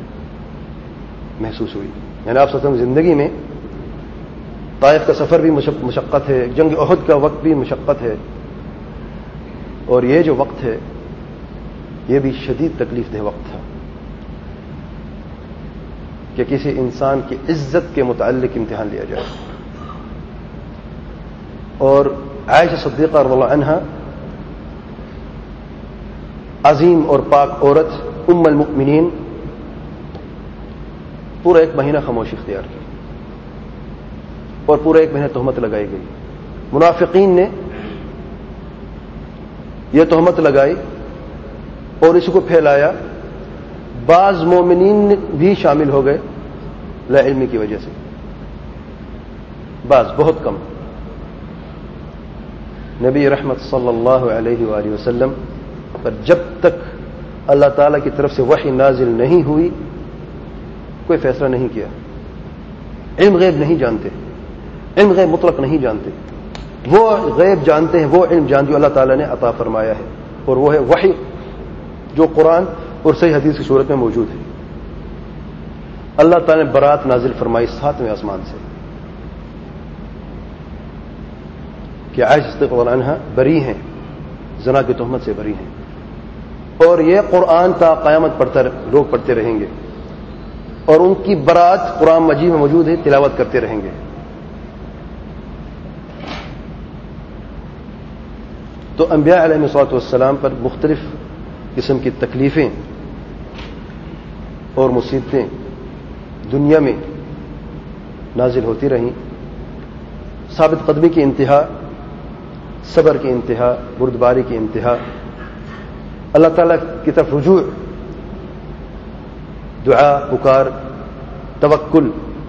محسوس ہوئی. یعنی آپ صلی اللہ علیہ وسلم زندگی میں طائف کا سفر بھی مشقت ہے, جنگ احد کا وقت بھی مشقت ہے, اور یہ جو وقت ہے یہ بھی شدید تکلیف دہ وقت تھا کہ کسی انسان کی عزت کے متعلق امتحان لیا جائے. اور عائشہ صدیقہ رضی اللہ عنہا عظیم اور پاک عورت ام المؤمنین پورا ایک مہینہ خاموشی اختیار کی اور پورا ایک مہینہ تہمت لگائی گئی. منافقین نے یہ تہمت لگائی اور اس کو پھیلایا. بعض مومنین بھی شامل ہو گئے لا علمی کی وجہ سے, بعض بہت کم. نبی رحمت صلی اللہ علیہ وآلہ وسلم پر جب تک اللہ تعالی کی طرف سے وحی نازل نہیں ہوئی کوئی فیصلہ نہیں کیا. علم غیب نہیں جانتے, علم غیب مطلق نہیں جانتے. وہ غیب جانتے ہیں, وہ علم جانتے جو اللہ تعالی نے عطا فرمایا ہے, اور وہ ہے وحی جو قرآن اور صحیح حدیث کی صورت میں موجود ہے. اللہ تعالی نے برات نازل فرمائی ساتویں آسمان سے کہ عائشہ صدیقہ رضی اللہ عنہا بری ہیں, زنا کی تہمت سے بری ہیں, اور یہ قرآن تا قیامت پڑھتا لوگ پڑھتے رہیں گے, اور ان کی برات قرآن مجید میں موجود ہے, تلاوت کرتے رہیں گے. تو انبیاء علیہ الصلوۃ والسلام پر مختلف قسم کی تکلیفیں اور مصیبتیں دنیا میں نازل ہوتی رہیں. ثابت قدمی کی انتہا, صبر کی انتہا, بردباری کی انتہا, اللہ تعالیٰ کی طرف رجوع, دعا, پکار, توکل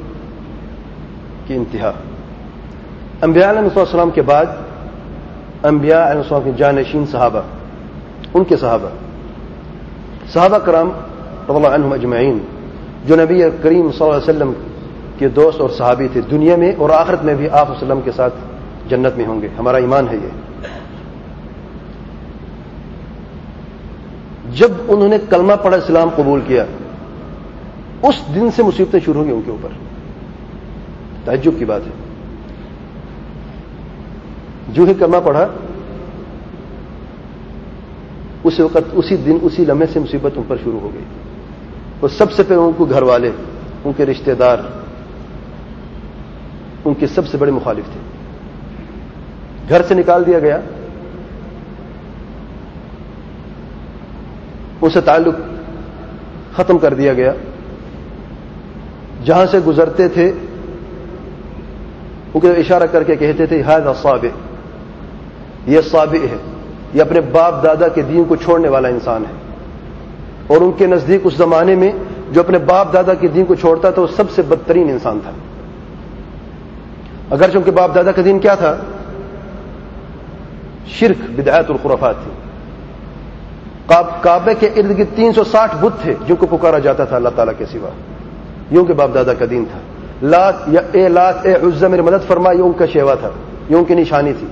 کی انتہا. انبیاء علیہ السلام کے بعد انبیاء علیہ السلام کے جانشین صحابہ, ان کے صحابہ صحابہ کرام رضی اللہ عنہم اجمعین جو نبی کریم صلی اللہ علیہ وسلم کے دوست اور صحابی تھے, دنیا میں اور آخرت میں بھی آپ وسلم کے ساتھ جنت میں ہوں گے, ہمارا ایمان ہے یہ. جب انہوں نے کلمہ پڑھا, اسلام قبول کیا, اس دن سے مصیبتیں شروع ہوں گی ان کے اوپر. تعجب کی بات ہے, جو ہی کلمہ پڑھا اس وقت اسی دن اسی لمحے سے مصیبت ان پر شروع ہو گئی. اور سب سے پہلے ان کو گھر والے, ان کے رشتہ دار ان کے سب سے بڑے مخالف تھے. گھر سے نکال دیا گیا, ان سے تعلق ختم کر دیا گیا. جہاں سے گزرتے تھے ان کو اشارہ کر کے کہتے تھے ھذا صابئ, یہ صابئ ہے, یہ اپنے باپ دادا کے دین کو چھوڑنے والا انسان ہے. اور ان کے نزدیک اس زمانے میں جو اپنے باپ دادا کے دین کو چھوڑتا تھا وہ سب سے بدترین انسان تھا. اگرچہ ان کے باپ دادا کا دین کیا تھا؟ شرک, بدعات اور خرافات تھی. کعبے کے ارد گرد تین سو ساٹھ بت تھے جن کو پکارا جاتا تھا اللہ تعالیٰ کے سوا. یہ ان کے باپ دادا کا دین تھا. لات یا اے لات اے عزا میری مدد فرما, یہ ان کا شیوا تھا, یہ ان کی نشانی تھی.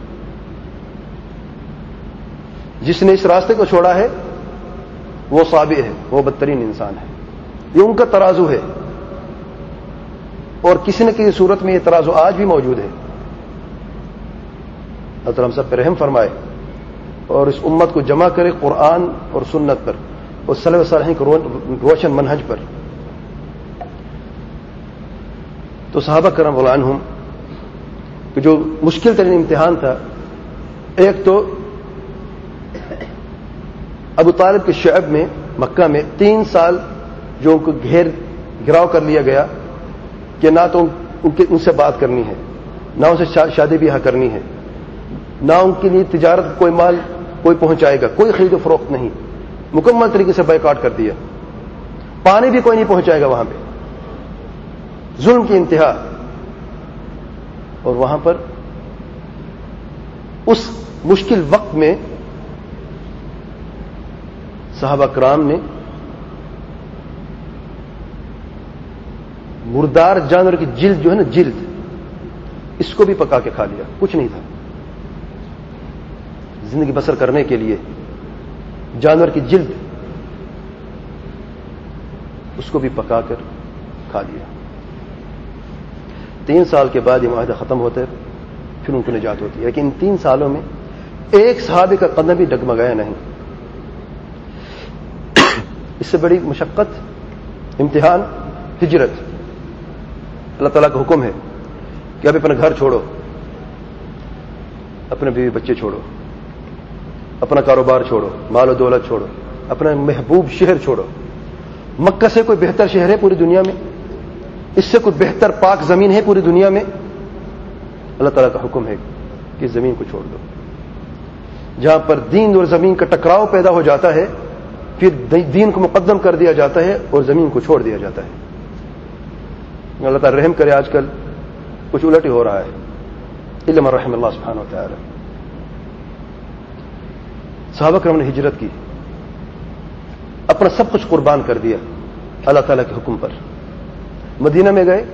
جس نے اس راستے کو چھوڑا ہے وہ صابئ ہے, وہ بدترین انسان ہے. یہ ان کا ترازو ہے, اور کسی نہ کسی صورت میں یہ ترازو آج بھی موجود ہے. اللہ تعالیٰ ہم سب پر رحم فرمائے اور اس امت کو جمع کرے قرآن اور سنت پر اور سلف صالحین کے روشن منہج پر. تو صحابہ کرام رضی اللہ عنہم کہ جو مشکل ترین امتحان تھا، ایک تو ابو طالب کے شعب میں مکہ میں تین سال جو ان کو گھیر گراؤ کر لیا گیا کہ نہ تو ان, کے ان سے بات کرنی ہے، نہ ان سے شادی بیاہ کرنی ہے، نہ ان کے لیے تجارت کوئی مال کوئی پہنچائے گا، کوئی خرید و فروخت نہیں، مکمل طریقے سے بائیکاٹ کر دیا، پانی بھی کوئی نہیں پہنچائے گا وہاں پہ، ظلم کی انتہا۔ اور وہاں پر اس مشکل وقت میں صحابہ کرام نے مردار جانور کی جلد جو ہے نا، جلد، اس کو بھی پکا کے کھا لیا، کچھ نہیں تھا، زندگی بسر کرنے کے لیے جانور کی جلد اس کو بھی پکا کر کھا لیا۔ تین سال کے بعد یہ معاہدہ ختم ہوتا ہے، پھر ان کو نجات ہوتی ہے، لیکن ان تین سالوں میں ایک صحابی کا قدم بھی ڈگمگایا نہیں۔ اس سے بڑی مشقت، امتحان، ہجرت۔ اللہ تعالیٰ کا حکم ہے کہ اب اپنا گھر چھوڑو، اپنے بیوی بچے چھوڑو، اپنا کاروبار چھوڑو، مال و دولت چھوڑو، اپنا محبوب شہر چھوڑو۔ مکہ سے کوئی بہتر شہر ہے پوری دنیا میں؟ اس سے کوئی بہتر پاک زمین ہے پوری دنیا میں؟ اللہ تعالیٰ کا حکم ہے کہ زمین کو چھوڑ دو۔ جہاں پر دین اور زمین کا ٹکراؤ پیدا ہو جاتا ہے، پھر دین کو مقدم کر دیا جاتا ہے اور زمین کو چھوڑ دیا جاتا ہے۔ اللہ تعالیٰ رحم کرے، آج کل کچھ الٹ ہی ہو رہا ہے، الا من رحم اللہ سبحانہ و تعالی۔ صحابہ کرام نے ہجرت کی، اپنا سب کچھ قربان کر دیا اللہ تعالیٰ کے حکم پر۔ مدینہ میں گئے،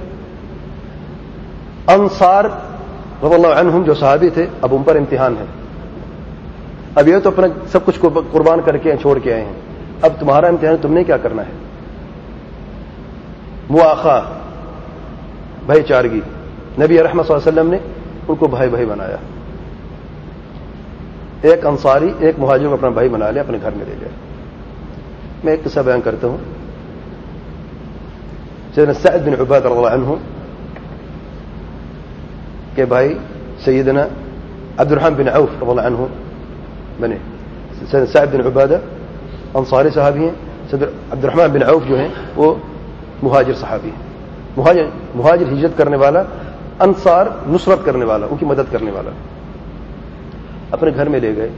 انصار رضی اللہ عنہم جو صحابی تھے، اب ان پر امتحان ہے۔ اب یہ تو اپنا سب کچھ قربان کر کے چھوڑ کے آئے ہیں، اب تمہارا امتحان تم نے کیا کرنا ہے؟ مواخا، بھائی چارگی۔ نبی رحمت صلی اللہ علیہ وسلم نے ان کو بھائی بھائی بنایا، ایک انصاری ایک مہاجر کو اپنا بھائی بنا لیا، اپنے گھر میں لے گئے۔ میں ایک قصہ بیان کرتا ہوں۔ سیدنا سعد بن عبادہ رضی اللہ عنہ کے بھائی سیدنا عبد الرحمن بن عوف رضی اللہ عنہ بنے۔ سیدنا سعد بن عبادہ انصاری صحابی ہیں، سیدنا عبد الرحمن بن عوف جو ہیں وہ مہاجر صحابی ہیں۔ مہاجر مہاجر ہجرت کرنے والا، انصار نصرت کرنے والا، ان کی مدد کرنے والا۔ اپنے گھر میں لے گئے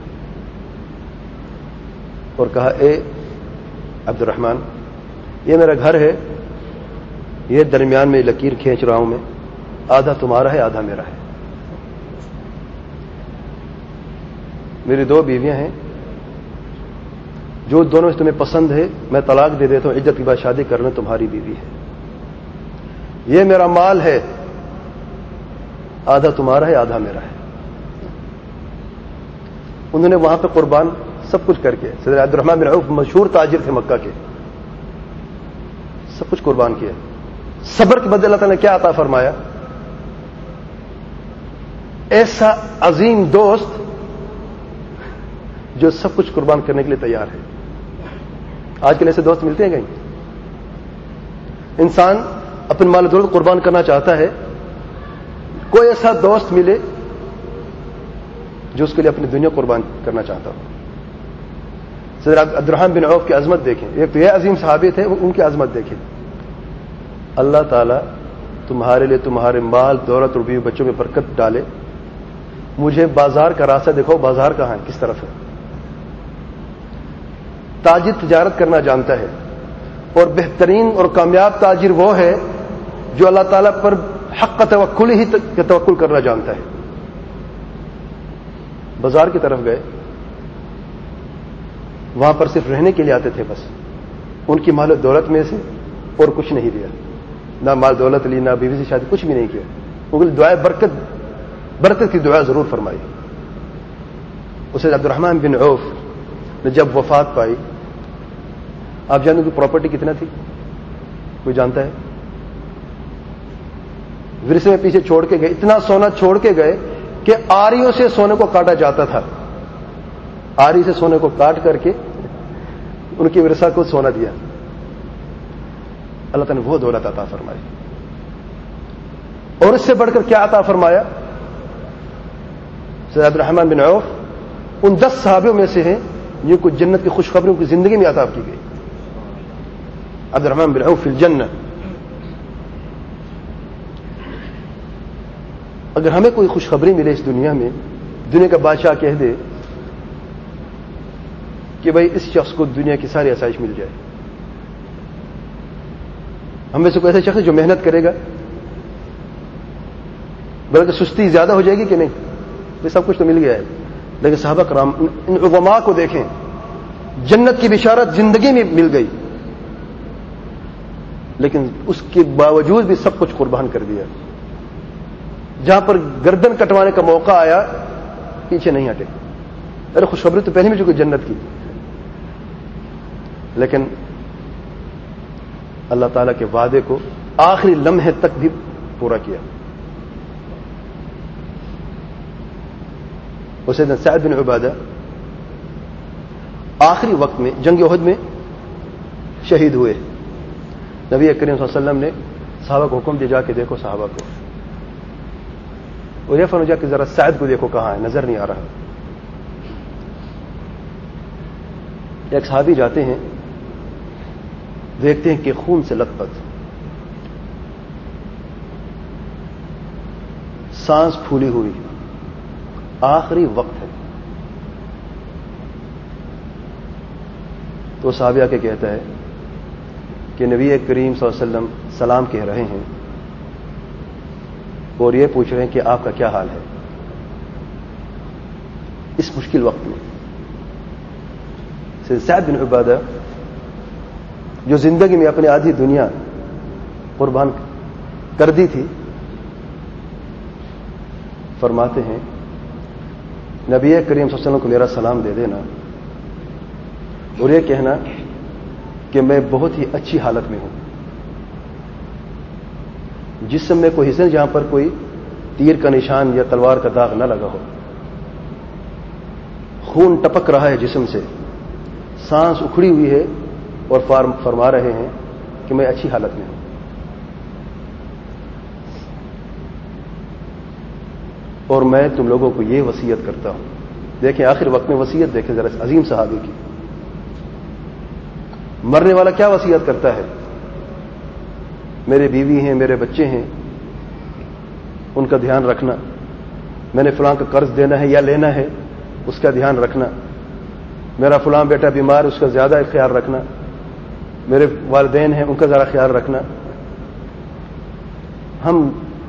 اور کہا، اے عبد الرحمن، یہ میرا گھر ہے، یہ درمیان میں لکیر کھینچ رہا ہوں میں، آدھا تمہارا ہے آدھا میرا ہے۔ میری دو بیویاں ہیں، جو دونوں سے تمہیں پسند ہے میں طلاق دے دیتا ہوں، عدت کے بعد شادی کرنا تمہاری بیوی ہے۔ یہ میرا مال ہے، آدھا تمہارا ہے آدھا میرا ہے۔ انہوں نے وہاں پہ قربان سب کچھ کر کے، سیدنا عبد الرحمن بن عوف مشہور تاجر تھے مکہ کے، سب کچھ قربان کیا۔ صبر کے بدلے اللہ تعالیٰ نے کیا عطا فرمایا؟ ایسا عظیم دوست جو سب کچھ قربان کرنے کے لیے تیار ہے۔ آج کل ایسے دوست ملتے ہیں کہیں؟ انسان اپنے مال و دولت قربان کرنا چاہتا ہے، کوئی ایسا دوست ملے جو اس کے لیے اپنی دنیا قربان کرنا چاہتا ہو۔ سیدنا عبد الرحمن بن عوف کی عظمت دیکھیں، ایک تو یہ عظیم صحابی تھے، ان کی عظمت دیکھیں۔ اللہ تعالیٰ تمہارے لیے تمہارے مال دولت اور بیوی بچوں میں برکت ڈالے، مجھے بازار کا راستہ دکھاؤ، بازار کہاں ہے، کس طرف ہے۔ تاجر تجارت کرنا جانتا ہے، اور بہترین اور کامیاب تاجر وہ ہے جو اللہ تعالیٰ پر حق کا توکل ہی کا توکل کرنا جانتا ہے۔ بازار کی طرف گئے، وہاں پر صرف رہنے کے لیے آتے تھے، بس ان کی مال و دولت میں سے اور کچھ نہیں دیا، نہ مال دولت لی، نہ بیوی سے شادی، کچھ بھی نہیں کیا۔ ان کے لیے دعائیں برکت برکت کی دعا ضرور فرمائی۔ اسے عبد الرحمن بن عوف نے جب وفات پائی، آپ جانتے کہ پراپرٹی کتنا تھی؟ کوئی جانتا ہے؟ ورثے میں پیچھے چھوڑ کے گئے، اتنا سونا چھوڑ کے گئے کہ آریوں سے سونے کو کاٹا جاتا تھا، آری سے سونے کو کاٹ کر کے ان کی ورثہ کو سونا دیا۔ اللہ تعالیٰ نے وہ دولت عطا فرمائی۔ اور اس سے بڑھ کر کیا عطا فرمایا؟ سید عبد الرحمن بن عوف ان دس صحابیوں میں سے ہیں جن کو جنت کی خوشخبری ان کی زندگی میں عطا کی گئی. عبد الرحمن بن عوف فی الجنہ. اگر ہمیں کوئی خوشخبری ملے اس دنیا میں، دنیا کا بادشاہ کہہ دے کہ بھائی اس شخص کو دنیا کی ساری آسائش مل جائے، ہم میں سے کوئی ایسا شخص جو محنت کرے گا، بلکہ سستی زیادہ ہو جائے گی کہ نہیں؟ یہ سب کچھ تو مل گیا ہے. لیکن صحابہ کرام ان علماء کو دیکھیں، جنت کی بشارت زندگی میں مل گئی، لیکن اس کے باوجود بھی سب کچھ قربان کر دیا. جہاں پر گردن کٹوانے کا موقع آیا پیچھے نہیں ہٹے. ارے خوشخبری تو پہلے بھی چکی جنت کی، لیکن اللہ تعالیٰ کے وعدے کو آخری لمحے تک بھی پورا کیا. سیدنا سعد بن عبادہ آخری وقت میں جنگ احد میں شہید ہوئے. نبی کریم صلی اللہ علیہ وسلم نے صحابہ کو حکم دیا جا کے دیکھو صحابہ کو، اور یہ فرمایا جا کہ ذرا سعد کو دیکھو کہاں ہے، نظر نہیں آ رہا. ایک صحابی جاتے ہیں، دیکھتے ہیں کہ خون سے لت پت، سانس پھولی ہوئی، آخری وقت ہے. تو صحابی آ کے کہتا ہے کہ نبی کریم صلی اللہ علیہ وسلم سلام کہہ رہے ہیں اور یہ پوچھ رہے ہیں کہ آپ کا کیا حال ہے اس مشکل وقت میں. سعد بن عبادہ جو زندگی میں اپنی آدھی دنیا قربان کر دی تھی، فرماتے ہیں نبی کریم صلی اللہ علیہ وسلم کو میرا سلام دے دینا اور یہ کہنا کہ میں بہت ہی اچھی حالت میں ہوں. جسم میں کوئی حصہ جہاں پر کوئی تیر کا نشان یا تلوار کا داغ نہ لگا ہو، خون ٹپک رہا ہے جسم سے، سانس اکھڑی ہوئی ہے، اور فرما رہے ہیں کہ میں اچھی حالت میں ہوں. اور میں تم لوگوں کو یہ وصیت کرتا ہوں. دیکھیں آخر وقت میں وصیت دیکھیں ذرا عظیم صحابی کی. مرنے والا کیا وصیت کرتا ہے؟ میرے بیوی ہیں، میرے بچے ہیں، ان کا دھیان رکھنا، میں نے فلاں کا قرض دینا ہے یا لینا ہے اس کا دھیان رکھنا، میرا فلاں بیٹا بیمار اس کا زیادہ خیال رکھنا، میرے والدین ہیں ان کا ذرا خیال رکھنا. ہم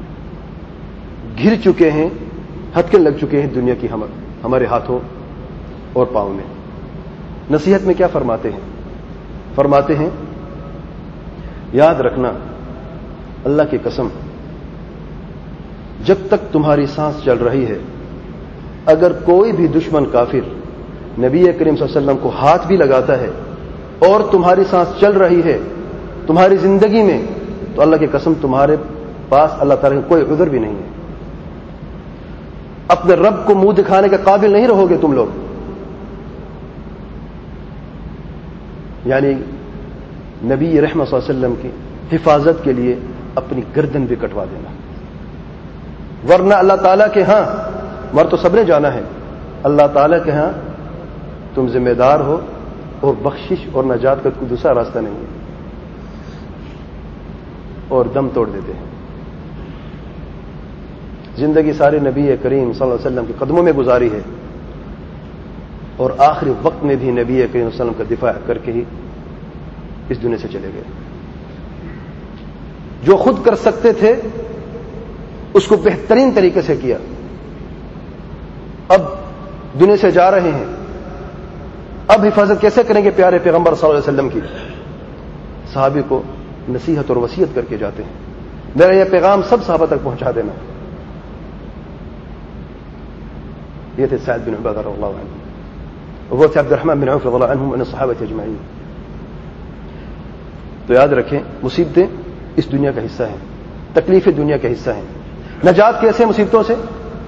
گر چکے ہیں، ہتھکے لگ چکے ہیں دنیا کی ہم ہمارے ہاتھوں اور پاؤں میں. نصیحت میں کیا فرماتے ہیں؟ فرماتے ہیں یاد رکھنا اللہ کی قسم، جب تک تمہاری سانس چل رہی ہے، اگر کوئی بھی دشمن کافر نبی کریم صلی اللہ علیہ وسلم کو ہاتھ بھی لگاتا ہے اور تمہاری سانس چل رہی ہے تمہاری زندگی میں، تو اللہ کی قسم تمہارے پاس اللہ تعالیٰ کا کوئی عذر بھی نہیں ہے. اپنے رب کو منہ دکھانے کے قابل نہیں رہو گے تم لوگ. یعنی نبی رحمت صلی اللہ علیہ وسلم کی حفاظت کے لیے اپنی گردن بھی کٹوا دینا، ورنہ اللہ تعالیٰ کے ہاں مر تو سب نے جانا ہے، اللہ تعالیٰ کے ہاں تم ذمہ دار ہو اور بخشش اور نجات کا کوئی دوسرا راستہ نہیں ہے. اور دم توڑ دیتے ہیں. زندگی سارے نبی کریم صلی اللہ علیہ وسلم کے قدموں میں گزاری ہے، اور آخری وقت میں بھی نبی کریم صلی اللہ علیہ وسلم کا دفاع کر کے ہی اس دنیا سے چلے گئے. جو خود کر سکتے تھے اس کو بہترین طریقے سے کیا. اب دنیا سے جا رہے ہیں، اب حفاظت کیسے کریں گے پیارے پیغمبر صلی اللہ علیہ وسلم کی؟ صحابی کو نصیحت اور وصیت کر کے جاتے ہیں. میرا یہ پیغام سب صحابہ تک پہنچا دینا. یہ تھے سعد بن عبادہ رضی اللہ عنہ، وہ تھے عبد الرحمن بن عوف رضی اللہ عنہم ان صحابہ اجمعین. تو یاد رکھیں مصیبتیں اس دنیا کا حصہ ہیں، تکلیفیں دنیا کا حصہ ہیں. نجات کیسے مصیبتوں سے؟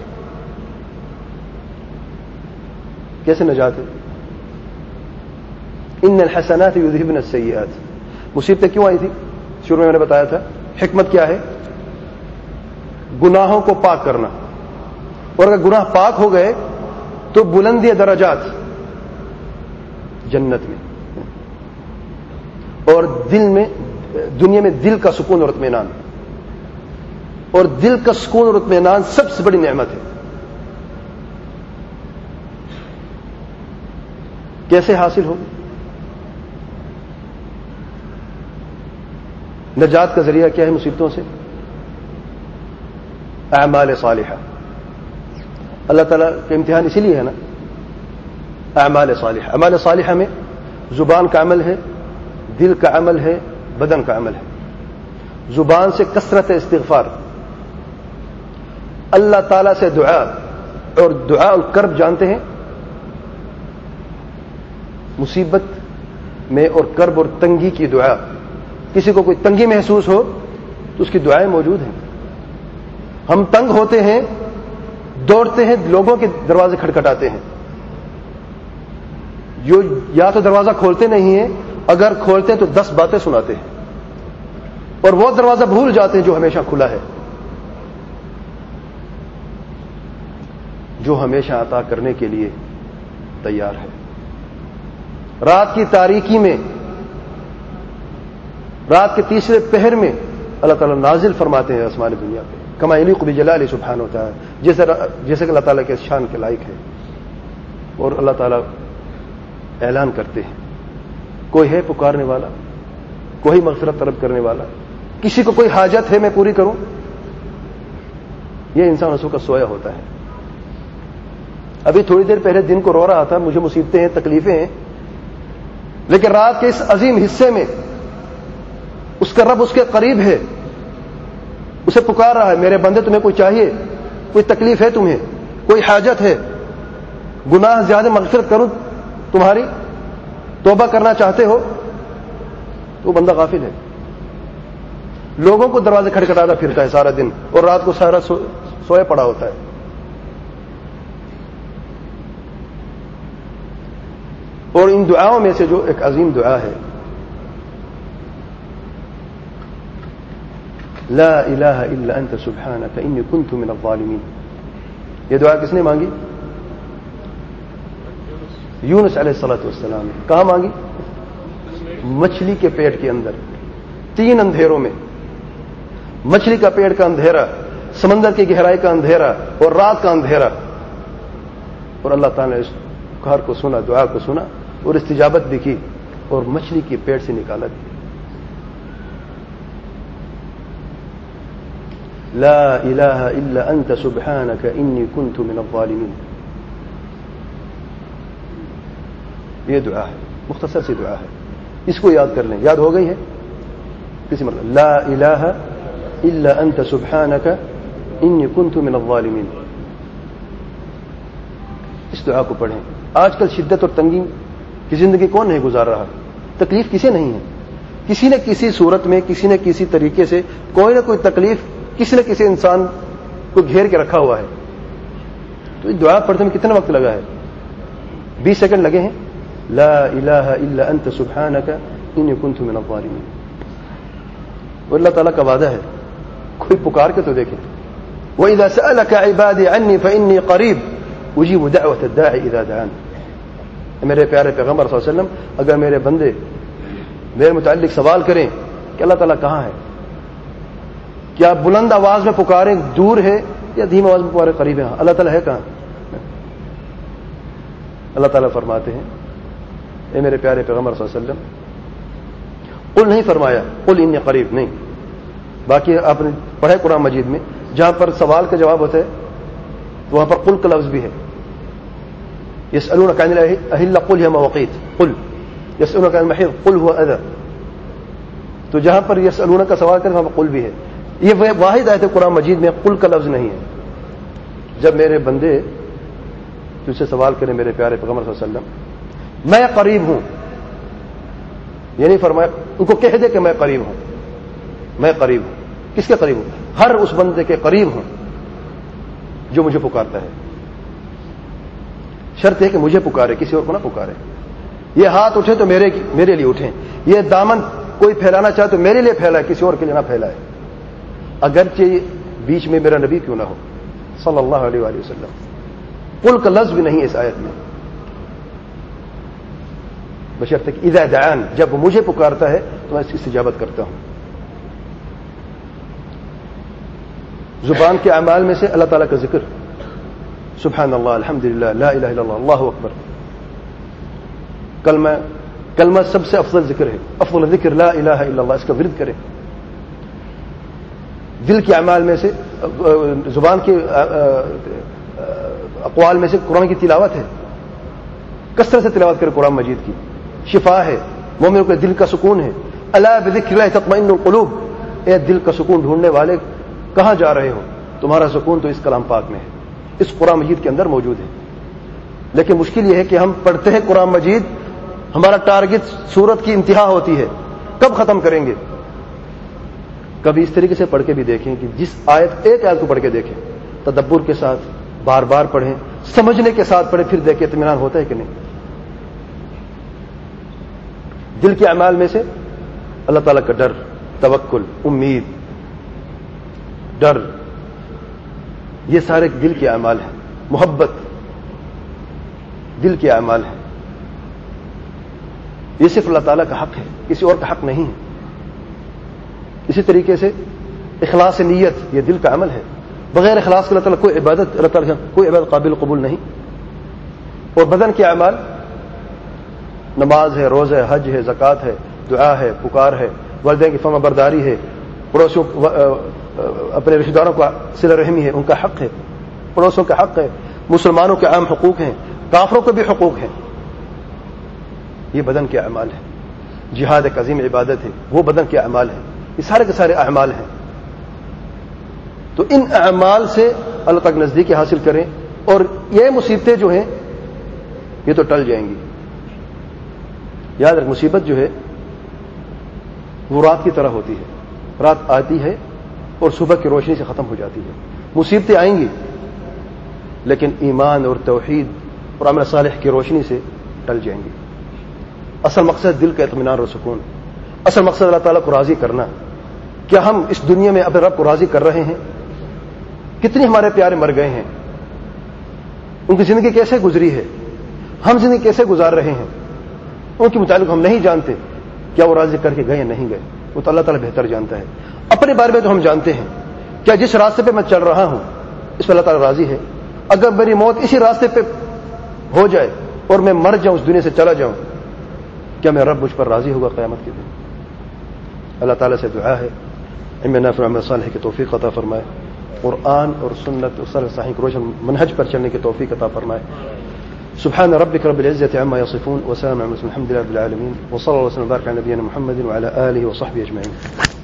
کیسے نجات ہے؟ ان الحسنات یذهبن السیئات. مصیبتیں کیوں آئی تھی؟ شروع میں میں نے بتایا تھا حکمت کیا ہے. گناہوں کو پاک کرنا، اور اگر گناہ پاک ہو گئے تو بلندی درجات جنت میں، اور دل میں دنیا میں دل کا سکون اور اطمینان، اور دل کا سکون اور اطمینان سب سے بڑی نعمت ہے۔ کیسے حاصل ہو؟ نجات کا ذریعہ کیا ہے مصیبتوں سے؟ اعمال صالحہ۔ اللہ تعالیٰ کا امتحان اسی لیے ہے نا، اعمال صالحہ۔ اعمال صالحہ میں زبان کا عمل ہے، دل کا عمل ہے، بدن کا عمل ہے۔ زبان سے کثرت استغفار، اللہ تعالیٰ سے دعا، اور دعا الکرب جانتے ہیں، مصیبت میں اور کرب اور تنگی کی دعا۔ کسی کو کوئی تنگی محسوس ہو تو اس کی دعائیں موجود ہیں۔ ہم تنگ ہوتے ہیں، دوڑتے ہیں، لوگوں کے دروازے کھٹکھٹاتے ہیں، جو یا تو دروازہ کھولتے نہیں ہیں، اگر کھولتے ہیں تو دس باتیں سناتے ہیں، اور وہ دروازہ بھول جاتے ہیں جو ہمیشہ کھلا ہے، جو ہمیشہ عطا کرنے کے لیے تیار ہے۔ رات کی تاریکی میں، رات کے تیسرے پہر میں اللہ تعالیٰ نازل فرماتے ہیں آسمان دنیا پہ، کما یلیق بجلالہ سبحانہ وتعالی، جیسے جیسے کہ اللہ تعالیٰ کے شان کے لائق ہے۔ اور اللہ تعالیٰ اعلان کرتے ہیں، کوئی ہے پکارنے والا، کوئی مغفرت طلب کرنے والا، کسی کو کوئی حاجت ہے میں پوری کروں؟ یہ انسان اس وقت سویا ہوتا ہے۔ ابھی تھوڑی دیر پہلے دن کو رو رہا تھا، مجھے مصیبتیں ہیں، تکلیفیں ہیں، لیکن رات کے اس عظیم حصے میں اس کا رب اس کے قریب ہے، اسے پکار رہا ہے، میرے بندے تمہیں کوئی چاہیے، کوئی تکلیف ہے تمہیں، کوئی حاجت ہے، گناہ زیادہ مغفرت کروں تمہاری، توبہ کرنا چاہتے ہو؟ تو وہ بندہ غافل ہے، لوگوں کو دروازے کھٹکھٹاتا پھرتا ہے سارا دن، اور رات کو سارا سو, سویا پڑا ہوتا ہے۔ اور ان دعاؤں میں سے جو ایک عظیم دعا ہے، لا الہ الا انت سبحانک انی کنت من الظالمین، یہ دعا کس نے مانگی؟ یونس علیہ الصلوۃ والسلام۔ کہاں مانگی؟ مچھلی کے پیٹ کے اندر، تین اندھیروں میں، مچھلی کا پیٹ کا اندھیرا، سمندر کی گہرائی کا اندھیرا، اور رات کا اندھیرا، اور اللہ تعالیٰ نے اس پکار کو سنا، دعا کو سنا، اور استجابت بھی کی، اور مچھلی کی پیٹ سے نکالا بھی۔ لا الہ الا انت سبحانک انی کنت من الظالمین، یہ دعا ہے، مختصر سی دعا ہے، اس کو یاد کر لیں۔ یاد ہو گئی ہے کسی مرتبہ؟ لا الہ الا انت سبحانک انی کنت من الظالمین، اس دعا کو پڑھیں۔ آج کل شدت اور تنگی کی زندگی کون نہیں گزار رہا؟ تکلیف کسی نہیں ہے، کسی نے کسی صورت میں، کسی نے کسی طریقے سے کوئی نہ کوئی تکلیف کسی نہ کسی انسان کو گھیر کے رکھا ہوا ہے۔ تو یہ دعا پڑھنے میں کتنا وقت لگا ہے؟ بیس سیکنڈ لگے ہیں۔ لا الہ الا انت سبحانک انی کنت من الظالمین، اور اللہ تعالیٰ کا وعدہ ہے، کوئی پکار کے تو دیکھیں، وَإِذَا سَأَلَكَ عِبَادِي عَنِّي فَإِنِّي قَرِيبٌ أُجِيبُ دَعْوَةَ الدَّاعِ إِذَا دَعَانِ۔ میرے پیارے پیغمبر صلی اللہ علیہ وسلم، اگر میرے بندے میرے متعلق سوال کریں کہ اللہ تعالیٰ کہاں ہے، کیا بلند آواز میں پکاریں دور ہے یا دھیمی آواز میں پکاریں قریب ہے؟ اللہ تعالیٰ ہے کہاں؟ اللہ تعالیٰ فرماتے ہیں، اے میرے پیارے پیغمبر صلی اللہ علیہ وسلم، قل نہیں فرمایا قل انی قریب، نہیں، باقی آپ نے پڑھے قرآن مجید میں جہاں پر سوال کا جواب ہوتا ہے تو وہاں پر قل کا لفظ بھی ہے۔ یسألونک عن الأهلة قل هي مواقیت، قل یسألونک عن المحیض قل هو أذى، تو جہاں پر یسألونک کا سوال کریں وہاں پر قل بھی ہے۔ یہ واحد آیت قرآن مجید میں قل کا لفظ نہیں ہے۔ جب میرے بندے تجھ سے سوال کریں میرے پیارے پیغمبر صلی اللہ علیہ وسلم، میں قریب ہوں، یہ نہیں فرمایا ان کو کہہ دے کہ میں قریب ہوں، میں قریب ہوں۔ کس کے قریب ہوں؟ ہر اس بندے کے قریب ہوں جو مجھے پکارتا ہے۔ شرط ہے کہ مجھے پکارے، کسی اور کو نہ پکارے۔ یہ ہاتھ اٹھے تو میرے میرے لیے اٹھیں، یہ دامن کوئی پھیلانا چاہے تو میرے لیے پھیلائے، کسی اور کے لیے نہ پھیلائے۔ اگرچہ بیچ میں میرا نبی کیوں نہ ہو صلی اللہ علیہ وآلہ وسلم. قل کا لفظ بھی نہیں اس آیت میں، بشرط کہ اذا دعان، جب وہ مجھے پکارتا ہے تو میں اس کی استجابت کرتا ہوں. زبان کے اعمال میں سے اللہ تعالیٰ کا ذکر، سبحان اللہ، الحمدللہ، لا الہ الا اللہ، اللہ اکبر. کلمہ کلمہ سب سے افضل ذکر ہے، افضل ذکر لا الہ الا اللہ، اس کا ورد کریں. دل کے اعمال میں سے، زبان کے اقوال میں سے قرآن کی تلاوت ہے، کثرت سے تلاوت کرے قرآن مجید کی، شفا ہے، مومنوں کے دل کا سکون ہے. الا بذکر اللہ تطمئن القلوب، اے دل کا سکون ڈھونڈنے والے کہاں جا رہے ہو؟ تمہارا سکون تو اس کلام پاک میں ہے، اس قرآن مجید کے اندر موجود ہے. لیکن مشکل یہ ہے کہ ہم پڑھتے ہیں قرآن مجید، ہمارا ٹارگٹ سورت کی انتہا ہوتی ہے، کب ختم کریں گے؟ کبھی اس طریقے سے پڑھ کے بھی دیکھیں کہ جس آیت ایک آیت کو پڑھ کے دیکھیں، تدبر کے ساتھ بار بار پڑھیں، سمجھنے کے ساتھ پڑھیں، پھر دیکھیں اطمینان ہوتا ہے کہ نہیں. دل کے اعمال میں سے اللہ تعالیٰ کا ڈر، توکل، امید، ڈر، یہ سارے دل کے اعمال ہیں. محبت دل کے اعمال ہیں. یہ صرف اللہ تعالیٰ کا حق ہے، کسی اور کا حق نہیں ہے. اسی طریقے سے اخلاص نیت، یہ دل کا عمل ہے. بغیر اخلاص کے اللہ تعالیٰ کوئی عبادت اللہ تعالیٰ کوئی عبادت قابل قبول نہیں. اور بدن کے اعمال، نماز ہے، روزہ ہے، حج ہے، زکوٰۃ ہے، دعا ہے، پکار ہے، والدین کی فرما برداری ہے، پڑوسیوں اپنے رشتہ داروں کا صلہ رحمی ہے، ان کا حق ہے، پڑوسوں کا حق ہے، مسلمانوں کے عام حقوق ہیں، کافروں کے بھی حقوق ہیں. یہ بدن کے اعمال ہیں. جہاد ایک عظیم عبادت ہے، وہ بدن کے اعمال ہیں. یہ سارے کے سارے اعمال ہیں. تو ان اعمال سے اللہ تک نزدیکی حاصل کریں، اور یہ مصیبتیں جو ہیں یہ تو ٹل جائیں گی. یاد رکھ، مصیبت جو ہے وہ رات کی طرح ہوتی ہے، رات آتی ہے اور صبح کی روشنی سے ختم ہو جاتی ہے. مصیبتیں آئیں گی لیکن ایمان اور توحید اور عمل صالح کی روشنی سے ٹل جائیں گی. اصل مقصد دل کا اطمینان اور سکون، اصل مقصد اللہ تعالیٰ کو راضی کرنا. کیا ہم اس دنیا میں اپنے رب کو راضی کر رہے ہیں؟ کتنے ہمارے پیارے مر گئے ہیں، ان کی زندگی کیسے گزری ہے، ہم زندگی کیسے گزار رہے ہیں، ان کے متعلق ہم نہیں جانتے. کیا وہ راضی کر کے گئے یا نہیں گئے؟ وہ تو اللہ تعالیٰ بہتر جانتا ہے. اپنے بارے میں تو ہم جانتے ہیں. کیا جس راستے پہ میں چل رہا ہوں اس پہ اللہ تعالیٰ راضی ہے؟ اگر میری موت اسی راستے پہ ہو جائے اور میں مر جاؤں، اس دنیا سے چلا جاؤں، کیا میرا رب مجھ پر راضی ہوگا قیامت کے دن؟ اللہ تعالیٰ سے دعا ہے علم نافع عمل صالح کی توفیق عطا فرمائے، قرآن اور سنت اور سلف صحیح روشن منہج پر چلنے کی توفیق عطا فرمائے. سبحان ربك رب العزة عما يصفون وسلام على المرسلين الحمد لله رب العالمين وصلى الله وسلم وبارك على نبينا محمد وعلى آله وصحبه أجمعين.